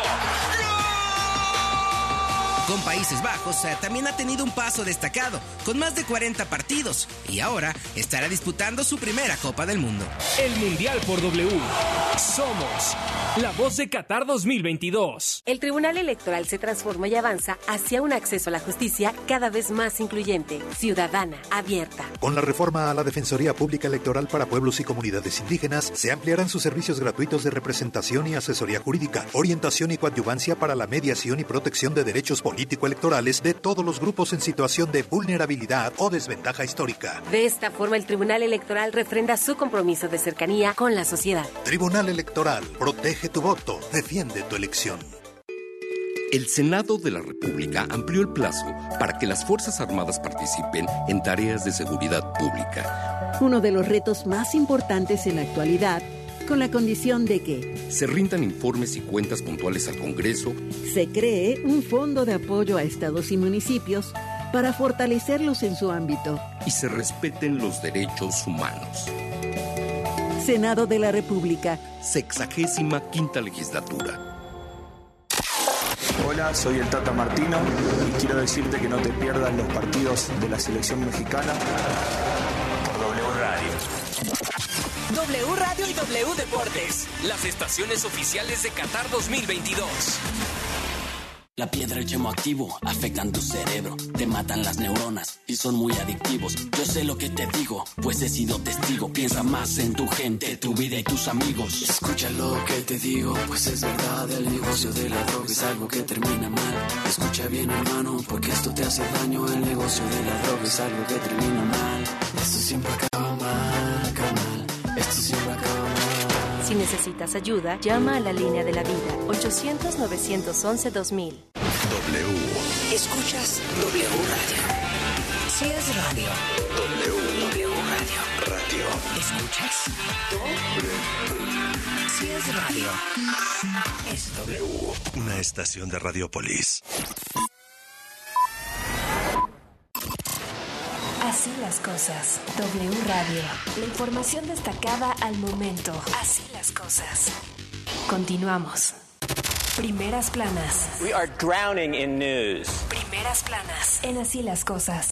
Con Países Bajos también ha tenido un paso destacado, con más de 40 partidos, y ahora estará disputando su primera Copa del Mundo. El Mundial por W. Somos la voz de Qatar 2022. El Tribunal Electoral se transforma y avanza hacia un acceso a la justicia cada vez más incluyente, ciudadana, abierta. Con la reforma a la Defensoría Pública Electoral para Pueblos y Comunidades Indígenas, se ampliarán sus servicios gratuitos de representación y asesoría jurídica, orientación y coadyuvancia para la mediación y protección de derechos político-electorales de todos los grupos en situación de vulnerabilidad o desventaja histórica. De esta forma, el Tribunal Electoral refrenda su compromiso de cercanía con la sociedad. Tribunal Electoral, protege tu voto, defiende tu elección. El Senado de la República amplió el plazo para que las Fuerzas Armadas participen en tareas de seguridad pública. Uno de los retos más importantes en la actualidad, con la condición de que se rindan informes y cuentas puntuales al Congreso, se cree un fondo de apoyo a estados y municipios para fortalecerlos en su ámbito y se respeten los derechos humanos. Senado de la República. 65ª legislatura. Hola, soy el Tata Martino y quiero decirte que no te pierdas los partidos de la selección mexicana por W Radio. W Radio y W Deportes, las estaciones oficiales de Qatar 2022. La piedra y el yemo activo afectan tu cerebro, te matan las neuronas y son muy adictivos. Yo sé lo que te digo, pues he sido testigo. Piensa más en tu gente, tu vida y tus amigos. Escucha lo que te digo, pues es verdad. El negocio de la droga es algo que termina mal. Escucha bien, hermano, porque esto te hace daño. El negocio de la droga es algo que termina mal. Esto siempre acaba mal, carnal. Esto siempre acaba mal. Si necesitas ayuda, llama a la línea de la vida, 800-911-2000. W. Escuchas W Radio. Si es radio. W. W Radio. Radio. Escuchas W. Si es radio. Es W. Una estación de Radiopolis. Así las cosas. W Radio. La información destacada al momento. Así las cosas. Continuamos. Primeras planas. We are drowning in news. Primeras planas. En Así las cosas.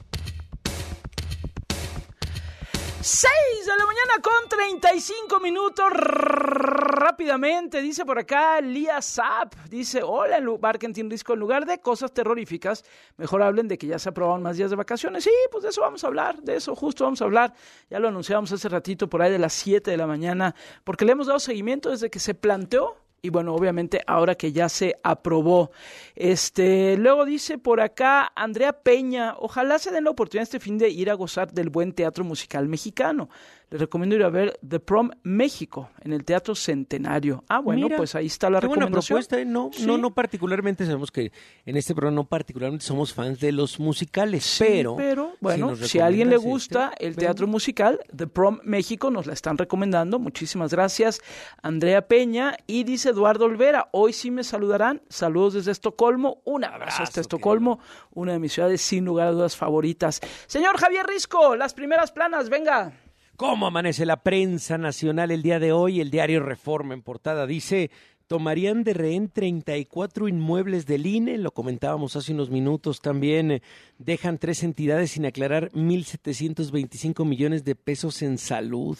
6 de la mañana con 35 minutos. Rápidamente, dice por acá Lía Zap. Dice, hola, Marketing Risco, en lugar de cosas terroríficas, mejor hablen de que ya se aprobaron más días de vacaciones. Sí, pues de eso vamos a hablar, de eso justo vamos a hablar. Ya lo anunciamos hace ratito, por ahí de las 7 de la mañana, porque le hemos dado seguimiento desde que se planteó. Y bueno, obviamente ahora que ya se aprobó. Luego dice por acá Andrea Peña, ojalá se den la oportunidad este fin de ir a gozar del buen teatro musical mexicano. Les recomiendo ir a ver The Prom México en el Teatro Centenario. Ah, bueno, mira, pues ahí está la recomendación. Buena propuesta, ¿Sí? no particularmente, sabemos que en este programa no particularmente somos fans de los musicales, sí, pero bueno, si a alguien le gusta el teatro musical, The Prom México nos la están recomendando. Muchísimas gracias, Andrea Peña. Y dice Eduardo Olvera, hoy sí me saludarán. Saludos desde Estocolmo. Un abrazo hasta Estocolmo, una de mis ciudades sin lugar a dudas favoritas. Señor Javier Risco, las primeras planas, venga. ¿Cómo amanece la prensa nacional el día de hoy? El diario Reforma en portada dice, tomarían de rehén 34 inmuebles del INE, lo comentábamos hace unos minutos también, dejan 3 entidades sin aclarar 1,725 millones de pesos en salud.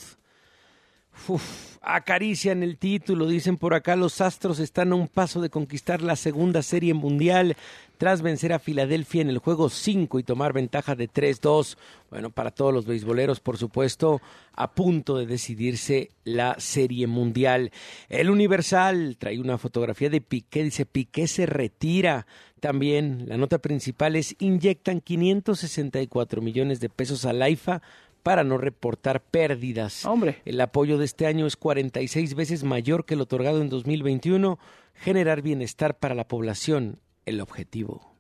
Acarician el título, dicen por acá, los Astros están a un paso de conquistar la segunda serie mundial tras vencer a Filadelfia en el juego 5 y tomar ventaja de 3-2. Bueno, para todos los beisboleros, por supuesto, a punto de decidirse la serie mundial. El Universal trae una fotografía de Piqué, dice Piqué se retira. También la nota principal es inyectan 564 millones de pesos al AIFA para no reportar pérdidas. Hombre. El apoyo de este año es 46 veces mayor que el otorgado en 2021. Generar bienestar para la población, el objetivo.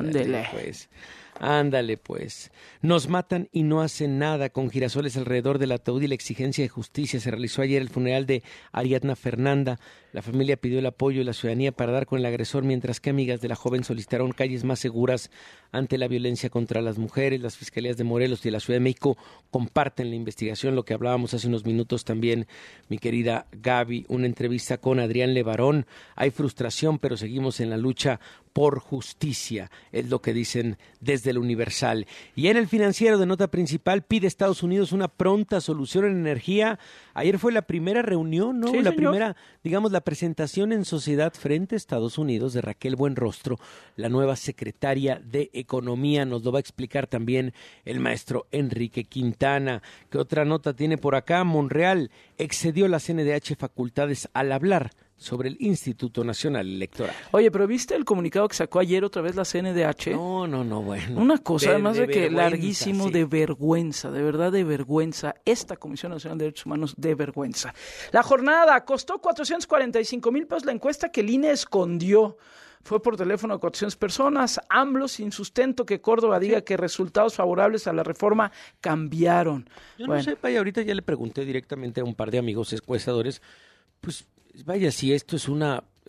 Ándale pues. Nos matan y no hacen nada. Con girasoles alrededor del ataúd y la exigencia de justicia. Se realizó ayer el funeral de Ariadna Fernanda. La familia pidió el apoyo de la ciudadanía para dar con el agresor, mientras que amigas de la joven solicitaron calles más seguras ante la violencia contra las mujeres. Las fiscalías de Morelos y de la Ciudad de México comparten la investigación, lo que hablábamos hace unos minutos también, mi querida Gaby, una entrevista con Adrián Levarón. Hay frustración, pero seguimos en la lucha por justicia, es lo que dicen desde el Universal. Y en el Financiero, de nota principal, pide Estados Unidos una pronta solución en energía. Ayer fue la primera reunión, ¿no? Sí, la señor. primera, digamos, la presentación en sociedad frente a Estados Unidos de Raquel Buenrostro, la nueva secretaria de Economía. Nos lo va a explicar también el maestro Enrique Quintana. ¿Qué otra nota tiene por acá? Monreal excedió la CNDH facultades al hablar sobre el Instituto Nacional Electoral. Oye, pero ¿viste el comunicado que sacó ayer otra vez la CNDH? No, bueno. Una cosa, además de que vergüenza, larguísimo, sí. De vergüenza, de verdad de vergüenza. Esta Comisión Nacional de Derechos Humanos, de vergüenza. La jornada costó 445,000 pesos la encuesta que el INE escondió. Fue por teléfono a 400 personas. AMLO sin sustento que Córdoba diga que resultados favorables a la reforma cambiaron. Yo no sé, vaya, ahorita ya le pregunté directamente a un par de amigos encuestadores, pues vaya, si esto es una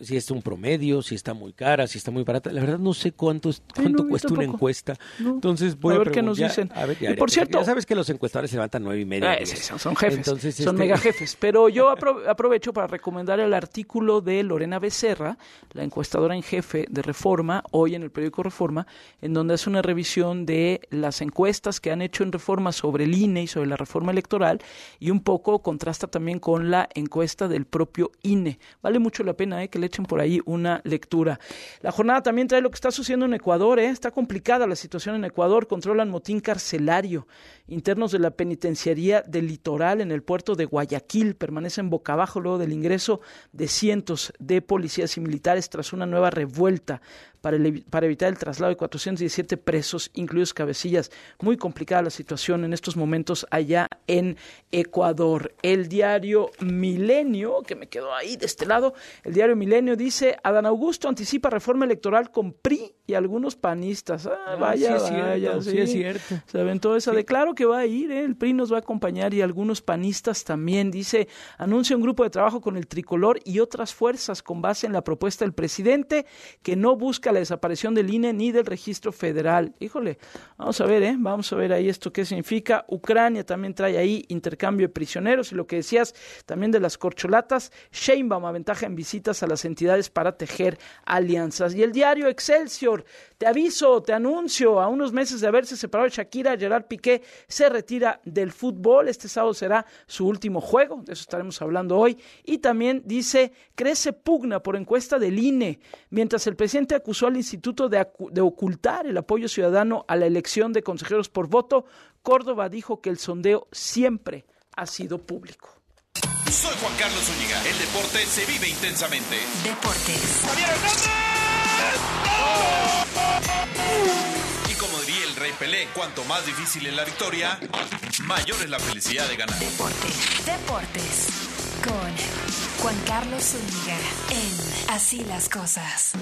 si es un promedio, si está muy cara, si está muy barata. La verdad no sé cuánto cuesta una encuesta. No. Entonces voy a ver qué nos dicen. Y por cierto, ya sabes que los encuestadores se levantan 9:30. Son jefes, entonces, son mega jefes. Pero yo aprovecho para recomendar el artículo de Lorena Becerra, la encuestadora en jefe de Reforma, hoy en el periódico Reforma, en donde hace una revisión de las encuestas que han hecho en Reforma sobre el INE y sobre la reforma electoral, y un poco contrasta también con la encuesta del propio INE. Vale mucho la pena que le echen por ahí una lectura. La jornada también trae lo que está sucediendo en Ecuador. Está complicada la situación en Ecuador. Controlan motín carcelario. Internos de la penitenciaría del Litoral en el puerto de Guayaquil permanecen boca abajo luego del ingreso de cientos de policías y militares tras una nueva revuelta para evitar el traslado de 417 presos, incluidos cabecillas. Muy complicada la situación en estos momentos allá en Ecuador. El diario Milenio, que me quedó ahí de este lado, el diario Milenio dice: Adán Augusto anticipa reforma electoral con PRI y algunos panistas. Sí es cierto. Se aventó esa de claro que va a ir, el PRI nos va a acompañar y algunos panistas también. Dice: anuncia un grupo de trabajo con el Tricolor y otras fuerzas con base en la propuesta del presidente, que no busca la desaparición del INE ni del registro federal. Híjole, vamos a ver ahí esto qué significa. Ucrania también trae ahí intercambio de prisioneros, y lo que decías también de las corcholatas, Sheinbaum aventaja en visitas a las entidades para tejer alianzas. Y el diario Excelsior: te aviso, te anuncio, a unos meses de haberse separado de Shakira, Gerard Piqué se retira del fútbol. Este sábado será su último juego, de eso estaremos hablando hoy. Y también dice: crece pugna por encuesta del INE, mientras el presidente acusó al instituto de ocultar el apoyo ciudadano a la elección de consejeros por voto. Córdoba dijo que el sondeo siempre ha sido público. Soy Juan Carlos Zúñiga. El deporte se vive intensamente. Deportes. ¡Javier Hernández! Y como diría el Rey Pelé, cuanto más difícil es la victoria, mayor es la felicidad de ganar. Deportes. Con Juan Carlos Zúñiga en Así las Cosas.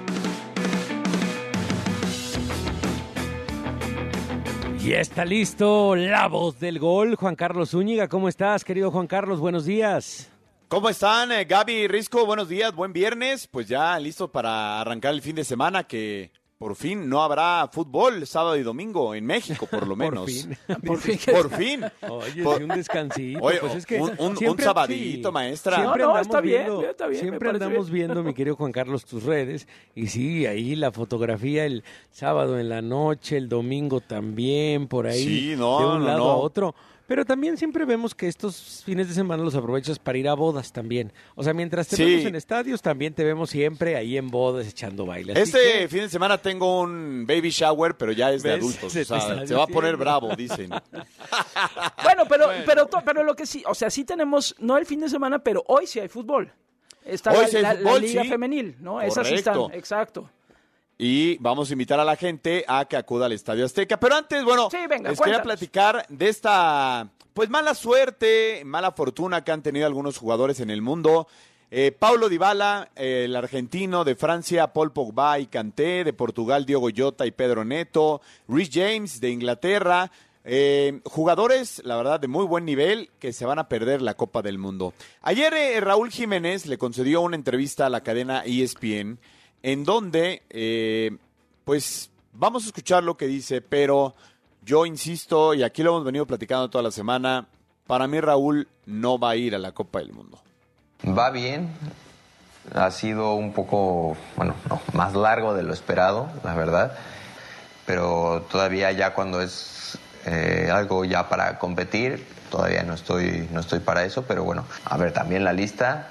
Y está listo la voz del gol, Juan Carlos Zúñiga. ¿Cómo estás, querido Juan Carlos? Buenos días. ¿Cómo están, Gaby y Risco? Buenos días, buen viernes. Pues ya listo para arrancar el fin de semana, que por fin no habrá fútbol sábado y domingo en México, por lo menos. Por fin. Oye, un descansito. Oye, pues es que un sabadito, maestra. Siempre está bien. Siempre andamos viendo, mi querido Juan Carlos, tus redes. Y sí, ahí la fotografía el sábado en la noche, el domingo también, por ahí, de un lado a otro. Pero también siempre vemos que estos fines de semana los aprovechas para ir a bodas también. O sea, mientras te vemos en estadios, también te vemos siempre ahí en bodas echando baile. Fin de semana tengo un baby shower, pero ya es de adultos. O sea, se va a poner bravo, dicen. Bueno, pero lo que sí, o sea, sí tenemos, no el fin de semana, pero hoy sí hay fútbol. Está hoy la Liga Femenil, ¿no? Esas sí están, exacto. Y vamos a invitar a la gente a que acuda al Estadio Azteca. Pero antes, les quería platicar de esta, pues, mala suerte, mala fortuna que han tenido algunos jugadores en el mundo. Paulo Dybala, el argentino; de Francia, Paul Pogba y Kanté; de Portugal, Diogo Jota y Pedro Neto; Reece James, de Inglaterra. Jugadores, la verdad, de muy buen nivel, que se van a perder la Copa del Mundo. Ayer Raúl Jiménez le concedió una entrevista a la cadena ESPN, en donde, pues, vamos a escuchar lo que dice, pero yo insisto, y aquí lo hemos venido platicando toda la semana, para mí Raúl no va a ir a la Copa del Mundo. Va bien, ha sido un poco, más largo de lo esperado, la verdad, pero todavía ya cuando es algo ya para competir, todavía no estoy para eso, pero bueno, a ver, también la lista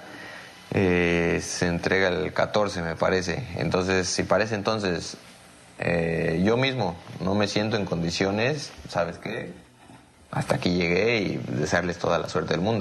se entrega el 14, me parece. Entonces, si parece entonces yo mismo no me siento en condiciones, ¿sabes qué? Hasta aquí llegué, y desearles toda la suerte del mundo.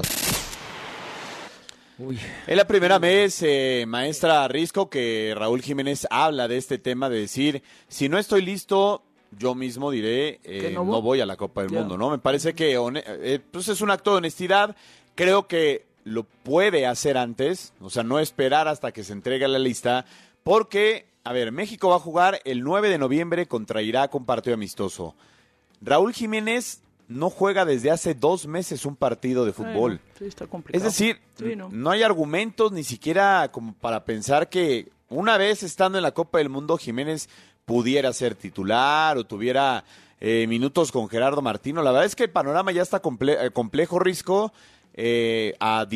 Es la primera vez, maestra Risco, que Raúl Jiménez habla de este tema, de decir: si no estoy listo, yo mismo diré no voy a la Copa del Mundo, ¿no? Me parece que pues es un acto de honestidad. Creo que lo puede hacer antes, o sea, no esperar hasta que se entregue la lista, porque, a ver, México va a jugar el 9 de noviembre contra Irak, un partido amistoso. Raúl Jiménez no juega desde hace 2 meses un partido de fútbol. Sí, está complicado. Es decir, no hay argumentos ni siquiera como para pensar que una vez estando en la Copa del Mundo Jiménez pudiera ser titular o tuviera minutos con Gerardo Martino. La verdad es que el panorama ya está complejo, Risco, a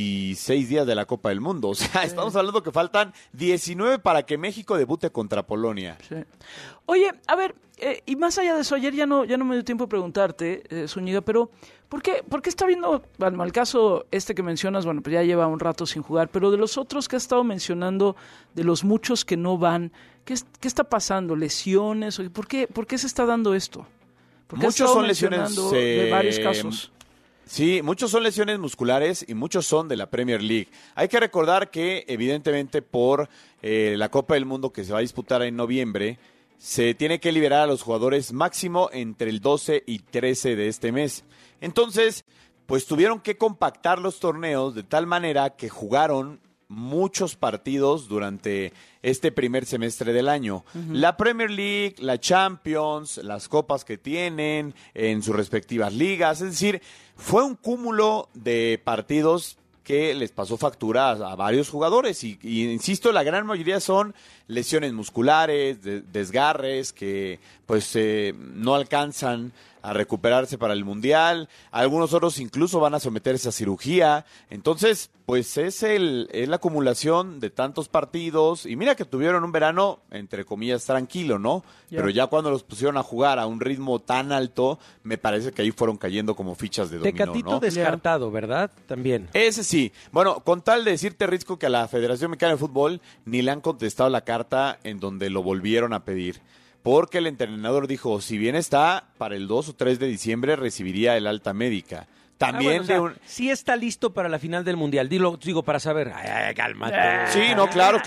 16 días de la Copa del Mundo. O sea, estamos hablando que faltan 19 para que México debute contra Polonia. Sí. Oye, a ver, y más allá de eso, ayer ya no me dio tiempo de preguntarte, Zúñiga, pero ¿por qué está viendo, bueno, al caso este que mencionas, bueno, pues ya lleva un rato sin jugar, pero de los otros que has estado mencionando, de los muchos que no van, ¿qué está pasando? ¿Lesiones? ¿Por qué se está dando esto? Muchos son lesiones de varios casos. Sí, muchos son lesiones musculares y muchos son de la Premier League. Hay que recordar que, evidentemente, por la Copa del Mundo que se va a disputar en noviembre, se tiene que liberar a los jugadores máximo entre el 12 y 13 de este mes. Entonces, pues tuvieron que compactar los torneos de tal manera que jugaron muchos partidos durante este primer semestre del año. La Premier League, la Champions, las copas que tienen en sus respectivas ligas, es decir, fue un cúmulo de partidos que les pasó factura a varios jugadores y insisto, la gran mayoría son lesiones musculares, desgarres que pues no alcanzan a recuperarse para el Mundial, algunos otros incluso van a someterse a cirugía, entonces pues es la acumulación de tantos partidos y mira que tuvieron un verano entre comillas tranquilo, ¿no? Yeah. Pero ya cuando los pusieron a jugar a un ritmo tan alto, me parece que ahí fueron cayendo como fichas de dominó, Tecatito, ¿no? Descartado, ¿verdad? También. Ese sí. Bueno, con tal de decirte, Risco, que a la Federación Mexicana de Fútbol ni le han contestado la carta en donde lo volvieron a pedir. Porque el entrenador dijo, si bien está, para el 2 o 3 de diciembre recibiría el alta médica. También sí está listo para la final del Mundial. Digo para saber. Ay, cálmate. Sí, no, claro.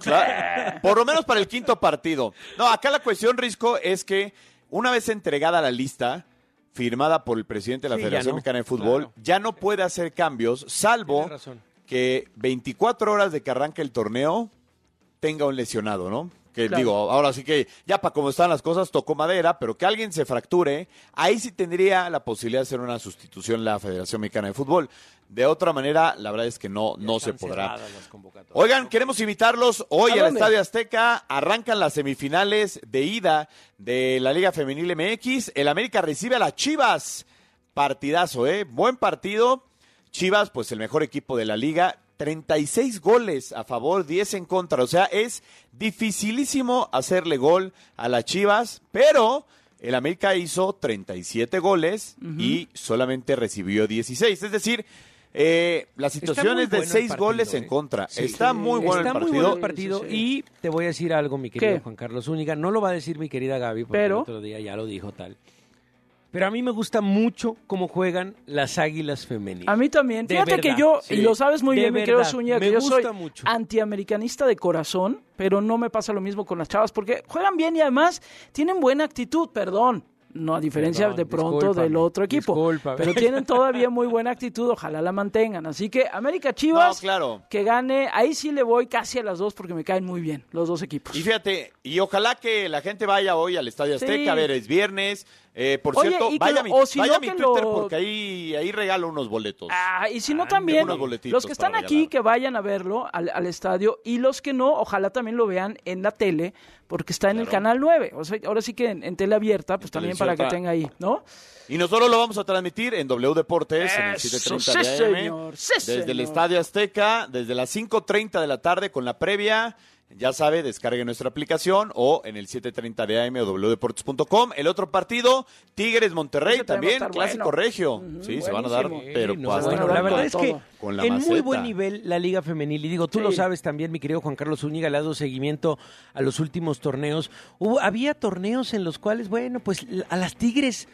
Por lo menos para el 5º partido. No, acá la cuestión, Risco, es que una vez entregada la lista, firmada por el presidente de la Federación Mexicana de Fútbol, ya no puede hacer cambios, salvo que 24 horas de que arranque el torneo tenga un lesionado, ¿no? Que digo, ahora sí que ya para cómo están las cosas, tocó madera, pero que alguien se fracture, ahí sí tendría la posibilidad de hacer una sustitución la Federación Mexicana de Fútbol. De otra manera, la verdad es que no se podrá. Oigan, queremos invitarlos hoy al Estadio Azteca. Arrancan las semifinales de ida de la Liga Femenil MX. El América recibe a las Chivas. Partidazo, buen partido. Chivas, pues el mejor equipo de la liga. 36 goles a favor, 10 en contra. O sea, es dificilísimo hacerle gol a las Chivas, pero el América hizo 37 goles y solamente recibió 16. Es decir, la situación es de 6 goles en contra. Sí, está muy bueno el partido. Está muy bueno el partido y te voy a decir algo, mi querido Juan Carlos Zúñiga. No lo va a decir mi querida Gaby, porque el otro día ya lo dijo tal. Pero a mí me gusta mucho cómo juegan las Águilas femeninas. A mí también. Fíjate que yo, y lo sabes muy bien, mi querido Zúñiga, que yo soy antiamericanista de corazón, pero no me pasa lo mismo con las chavas, porque juegan bien y además tienen buena actitud, no a diferencia de pronto del otro equipo, pero tienen todavía muy buena actitud, ojalá la mantengan. Así que América Chivas, que gane, ahí sí le voy casi a las dos porque me caen muy bien los dos equipos. Y fíjate, y ojalá que la gente vaya hoy al Estadio Azteca, a ver, es viernes. Por cierto, vaya a mi Twitter porque ahí regalo unos boletos. Y si no también, los que están aquí que vayan a verlo al estadio y los que no, ojalá también lo vean en la tele porque está en el Canal 9. O sea, ahora sí que en tele abierta, pues también para que tenga ahí, ¿no? Y nosotros lo vamos a transmitir en W Deportes en el 7:30 de AM. Desde el Estadio Azteca, desde las 5:30 de la tarde con la previa. Ya sabe, descargue nuestra aplicación o en el 7:30 de AM o wdeportes.com. El otro partido, Tigres Monterrey, también, clásico regio. Sí, se van a dar, pero la verdad es que en muy buen nivel la Liga Femenil. Y digo, tú lo sabes también, mi querido Juan Carlos Zúñiga, le ha dado seguimiento a los últimos torneos. Había torneos en los cuales, bueno, pues a las Tigres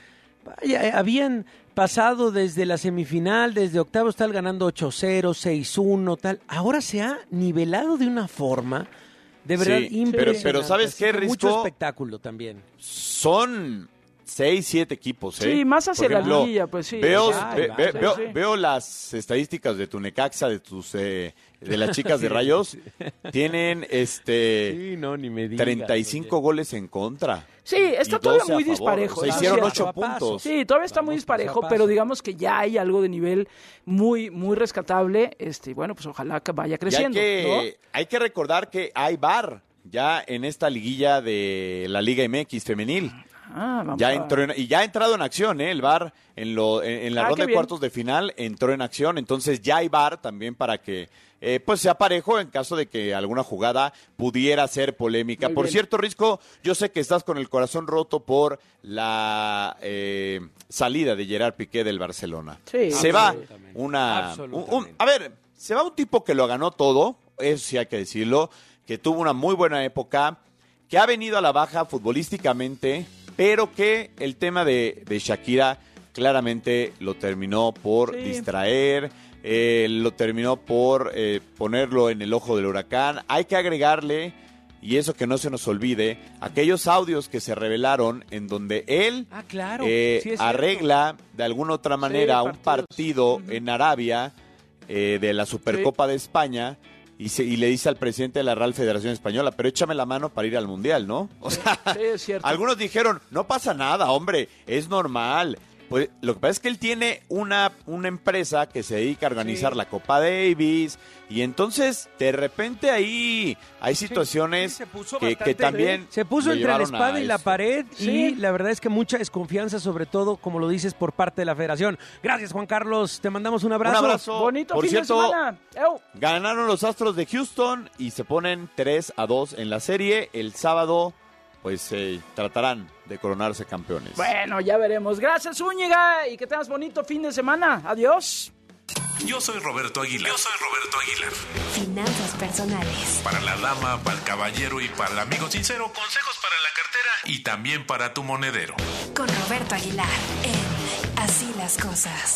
habían pasado desde la semifinal, desde octavos, tal, ganando 8-0, 6-1, tal. Ahora se ha nivelado de una forma de verdad impresionante. Pero ¿sabes qué, Risco? Mucho espectáculo también. Son 6, 7 equipos, Sí, más hacia la liguilla, pues sí. Veo las estadísticas de tu Necaxa, de las chicas de Rayos. Tienen ni me digas, 35 goles en contra. Sí, está todavía muy disparejo. Se hicieron 8 puntos. Sí, todavía está muy disparejo, pero digamos que ya hay algo de nivel muy, muy rescatable. Bueno, pues ojalá que vaya creciendo. Hay que recordar que hay VAR ya en esta liguilla de la Liga MX femenil. Ya ha entrado en acción, el VAR en la ronda de cuartos de final entró en acción, entonces ya hay VAR también para que pues sea parejo en caso de que alguna jugada pudiera ser polémica. Por cierto, Risco, yo sé que estás con el corazón roto por la salida de Gerard Piqué del Barcelona. Sí, se va se va un tipo que lo ganó todo, eso sí hay que decirlo, que tuvo una muy buena época, que ha venido a la baja futbolísticamente, pero que el tema de Shakira claramente lo terminó por distraer, lo terminó por ponerlo en el ojo del huracán. Hay que agregarle, y eso que no se nos olvide, aquellos audios que se revelaron en donde él arregla de alguna otra manera un partido en Arabia de la Supercopa de España. Y le dice al presidente de la Real Federación Española, pero échame la mano para ir al Mundial, ¿no? O sea, es cierto. Algunos dijeron, no pasa nada, hombre, es normal. Pues lo que pasa es que él tiene una empresa que se dedica a organizar la Copa Davis, y entonces de repente ahí hay situaciones que también se puso entre la espada y la pared, y la verdad es que mucha desconfianza, sobre todo, como lo dices, por parte de la federación. Gracias, Juan Carlos, te mandamos un abrazo. Un abrazo. Bonito por fin cierto, de semana. Ganaron los Astros de Houston y se ponen 3-2 en la serie. El sábado pues tratarán de coronarse campeones. Bueno, ya veremos. Gracias, Zúñiga, y que tengas bonito fin de semana. Adiós. Yo soy Roberto Aguilar. Finanzas personales. Para la dama, para el caballero y para el amigo sincero, consejos para la cartera y también para tu monedero. Con Roberto Aguilar en Así las Cosas.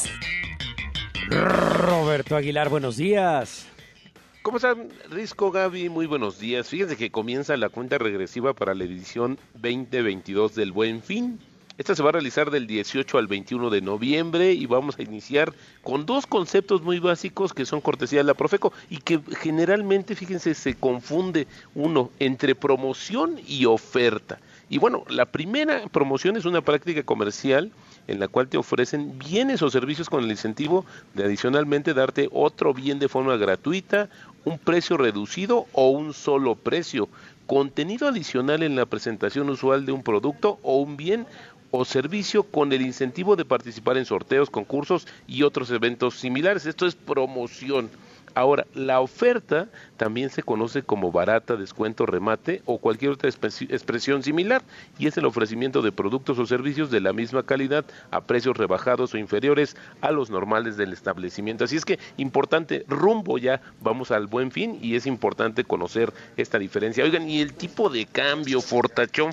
Roberto Aguilar, buenos días. ¿Cómo están, Risco, Gaby? Muy buenos días. Fíjense que comienza la cuenta regresiva para la edición 2022 del Buen Fin. Esta se va a realizar del 18 al 21 de noviembre y vamos a iniciar con dos conceptos muy básicos que son cortesía de la Profeco y que generalmente, fíjense, se confunde uno entre promoción y oferta. Y bueno, la primera promoción es una práctica comercial en la cual te ofrecen bienes o servicios con el incentivo de adicionalmente darte otro bien de forma gratuita, un precio reducido o un solo precio, contenido adicional en la presentación usual de un producto o un bien o servicio con el incentivo de participar en sorteos, concursos y otros eventos similares. Esto es promoción. Ahora, la oferta también se conoce como barata, descuento, remate o cualquier otra expresión similar, y es el ofrecimiento de productos o servicios de la misma calidad a precios rebajados o inferiores a los normales del establecimiento. Así es que importante, rumbo ya, vamos al Buen Fin y es importante conocer esta diferencia. Oigan, y el tipo de cambio, fortachón,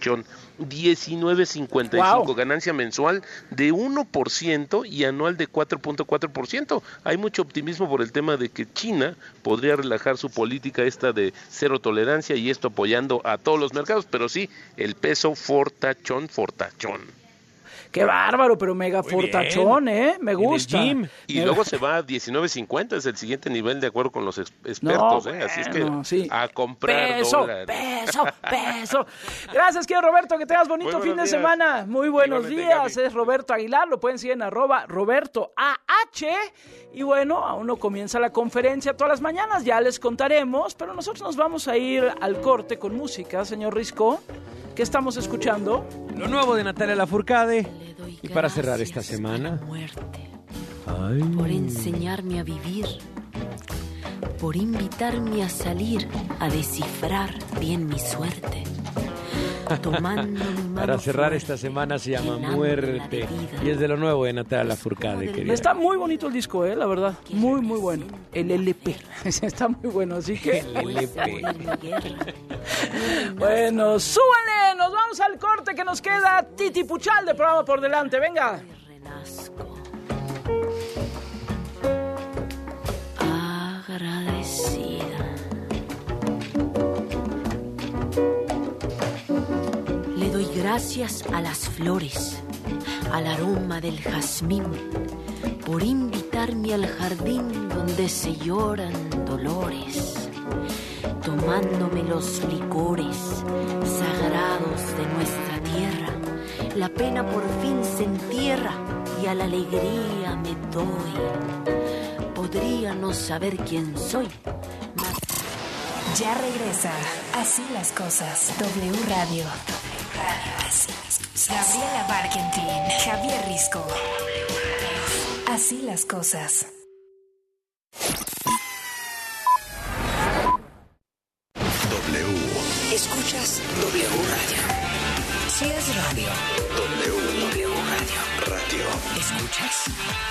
19.55, ganancia mensual de 1% y anual de 4.4%. Hay mucho optimismo por el tema de que China podría relajar su política esta de cero tolerancia y esto apoyando a todos los mercados, pero sí, el peso fortachón. Qué bárbaro, pero mega fortachón, me gusta. Y luego se va a 19.50, es el siguiente nivel de acuerdo con los expertos, así es que a comprar dólares. Peso. Gracias, querido Roberto, que tengas bonito fin de semana. Muy buenos días, Gaby. Es Roberto Aguilar, lo pueden seguir en @RobertoAH. Y bueno, aún no comienza la conferencia todas las mañanas, ya les contaremos, pero nosotros nos vamos a ir al corte con música, señor Risco. ¿Qué estamos escuchando? Lo nuevo de Natalia Lafourcade. Y para cerrar esta semana, por enseñarme a vivir, por invitarme a salir a descifrar bien mi suerte. Para cerrar esta semana se llama Muerte y es de lo nuevo de Natalia Lafourcade, querida. Está muy bonito el disco, la verdad, muy muy bueno. El LP está muy bueno, así que el LP. Bueno, súbanle, nos vamos al corte que nos queda Titi Puchal de programa por delante, venga. Agradecida. Gracias a las flores, al aroma del jazmín, por invitarme al jardín donde se lloran dolores, tomándome los licores sagrados de nuestra tierra. La pena por fin se entierra y a la alegría me doy. Podría no saber quién soy. Ya regresa Así las cosas. W Radio. Así las cosas. Gabriela Barkentin, Javier Risco. Así las cosas. W. Escuchas W Radio. Si es radio. W. Radio. Radio. ¿Escuchas?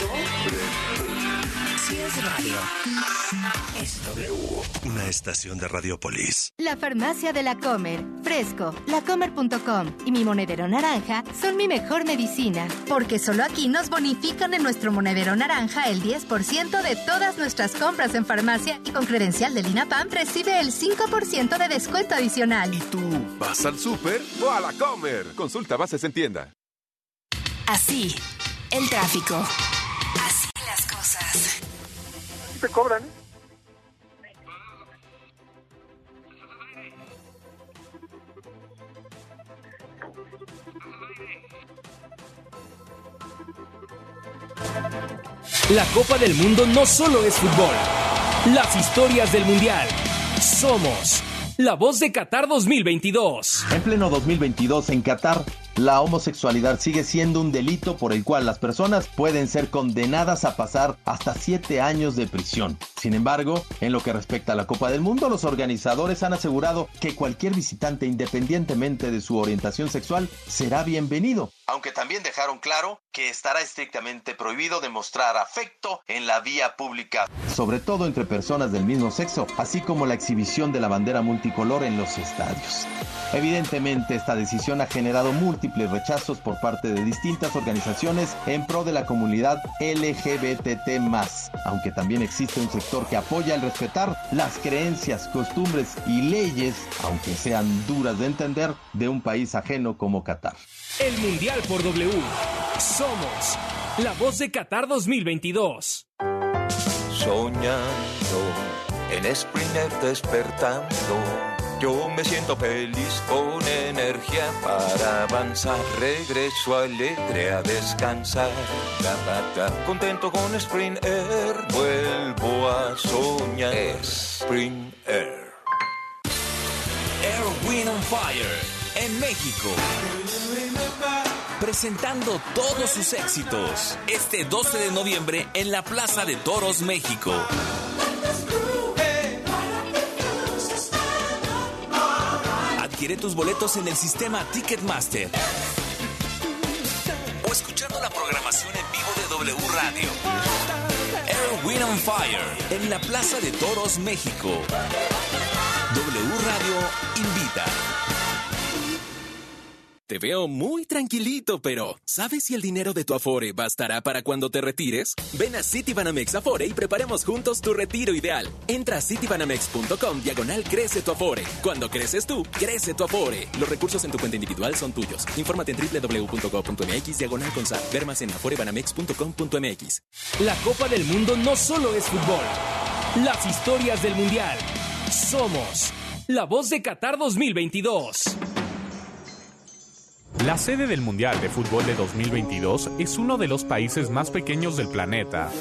Si es radio. Es W. Una estación de Radiopolis. La farmacia de La Comer, Fresco, lacomer.com y mi monedero naranja son mi mejor medicina, porque solo aquí nos bonifican en nuestro monedero naranja el 10% de todas nuestras compras en farmacia y con credencial del INAPAM recibe el 5% de descuento adicional. ¿Y tú vas al súper o a La Comer? Consulta bases en tienda. Así, el tráfico. Así las cosas. ¿Te cobran? La Copa del Mundo no solo es fútbol. Las historias del Mundial. Somos La Voz de Qatar 2022. En pleno 2022 en Qatar, la homosexualidad sigue siendo un delito por el cual las personas pueden ser condenadas a pasar hasta 7 años de prisión. Sin embargo, en lo que respecta a la Copa del Mundo, los organizadores han asegurado que cualquier visitante, independientemente de su orientación sexual, será bienvenido. Aunque también dejaron claro que estará estrictamente prohibido demostrar afecto en la vía pública, sobre todo entre personas del mismo sexo, así como la exhibición de la bandera multicolor en los estadios. Evidentemente, esta decisión ha generado múltiples rechazos por parte de distintas organizaciones en pro de la comunidad LGBT+, aunque también existe un sector que apoya el respetar las creencias, costumbres y leyes, aunque sean duras de entender, de un país ajeno como Qatar. El Mundial por W. Somos La Voz de Qatar 2022. Soñando en Sprinter despertando, yo me siento feliz con energía para avanzar. Regreso alegre a descansar. Contento con Sprinter, vuelvo a soñar. Sprinter. Air, Wind and Fire en México. Presentando todos sus éxitos este 12 de noviembre en la Plaza de Toros, México. Adquiere tus boletos en el sistema Ticketmaster o escuchando la programación en vivo de W Radio. Air, Wind and Fire en la Plaza de Toros, México. W Radio invita. Te veo muy tranquilito, pero ¿sabes si el dinero de tu Afore bastará para cuando te retires? Ven a Citibanamex Afore y preparemos juntos tu retiro ideal. Entra a citibanamex.com/crece tu Afore. Cuando creces tú, crece tu Afore. Los recursos en tu cuenta individual son tuyos. Infórmate en www.gov.mx/CONSAR. Ver más en aforebanamex.com.mx. La Copa del Mundo no solo es fútbol. Las historias del Mundial. Somos La Voz de Qatar 2022. La sede del Mundial de Fútbol de 2022 es uno de los países más pequeños del planeta,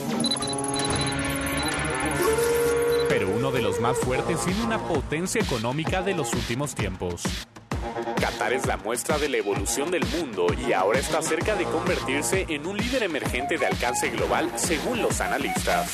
pero uno de los más fuertes y una potencia económica de los últimos tiempos. Qatar es la muestra de la evolución del mundo y ahora está cerca de convertirse en un líder emergente de alcance global, según los analistas.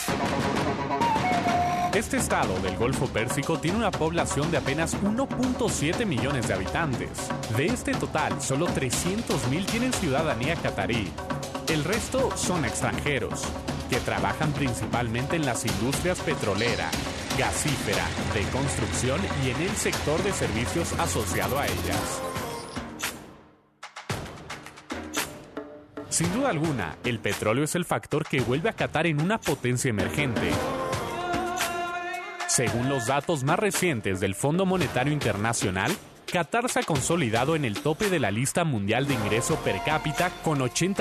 Este estado del Golfo Pérsico tiene una población de apenas 1.7 millones de habitantes. De este total, solo 300.000 tienen ciudadanía catarí. El resto son extranjeros, que trabajan principalmente en las industrias petrolera, gasífera, de construcción y en el sector de servicios asociado a ellas. Sin duda alguna, el petróleo es el factor que vuelve a Qatar en una potencia emergente. Según los datos más recientes del Fondo Monetario Internacional, Qatar se ha consolidado en el tope de la lista mundial de ingreso per cápita con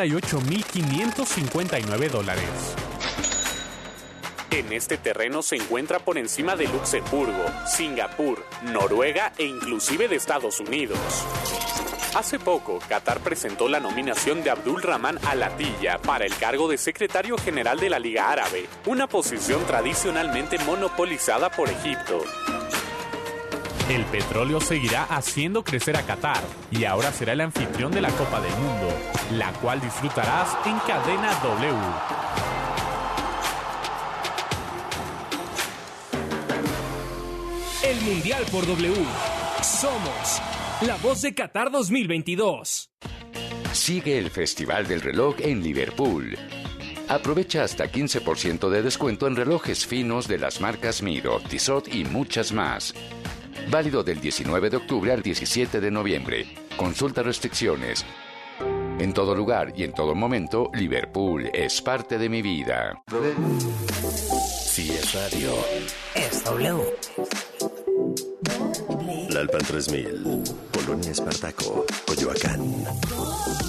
$88,559. En este terreno se encuentra por encima de Luxemburgo, Singapur, Noruega e inclusive de Estados Unidos. Hace poco, Qatar presentó la nominación de Abdul Rahman Al Attiyah para el cargo de secretario general de la Liga Árabe, una posición tradicionalmente monopolizada por Egipto. El petróleo seguirá haciendo crecer a Qatar y ahora será el anfitrión de la Copa del Mundo, la cual disfrutarás en Cadena W. El Mundial por W. Somos la voz de Qatar 2022. Sigue el Festival del Reloj en Liverpool. Aprovecha hasta 15% de descuento en relojes finos de las marcas Miro, Tissot y muchas más. Válido del 19 de octubre al 17 de noviembre. Consulta restricciones. En todo lugar y en todo momento, Liverpool es parte de mi vida. Si es radio, es W. Lalpan 3000, Polonia Espartaco, Coyoacán.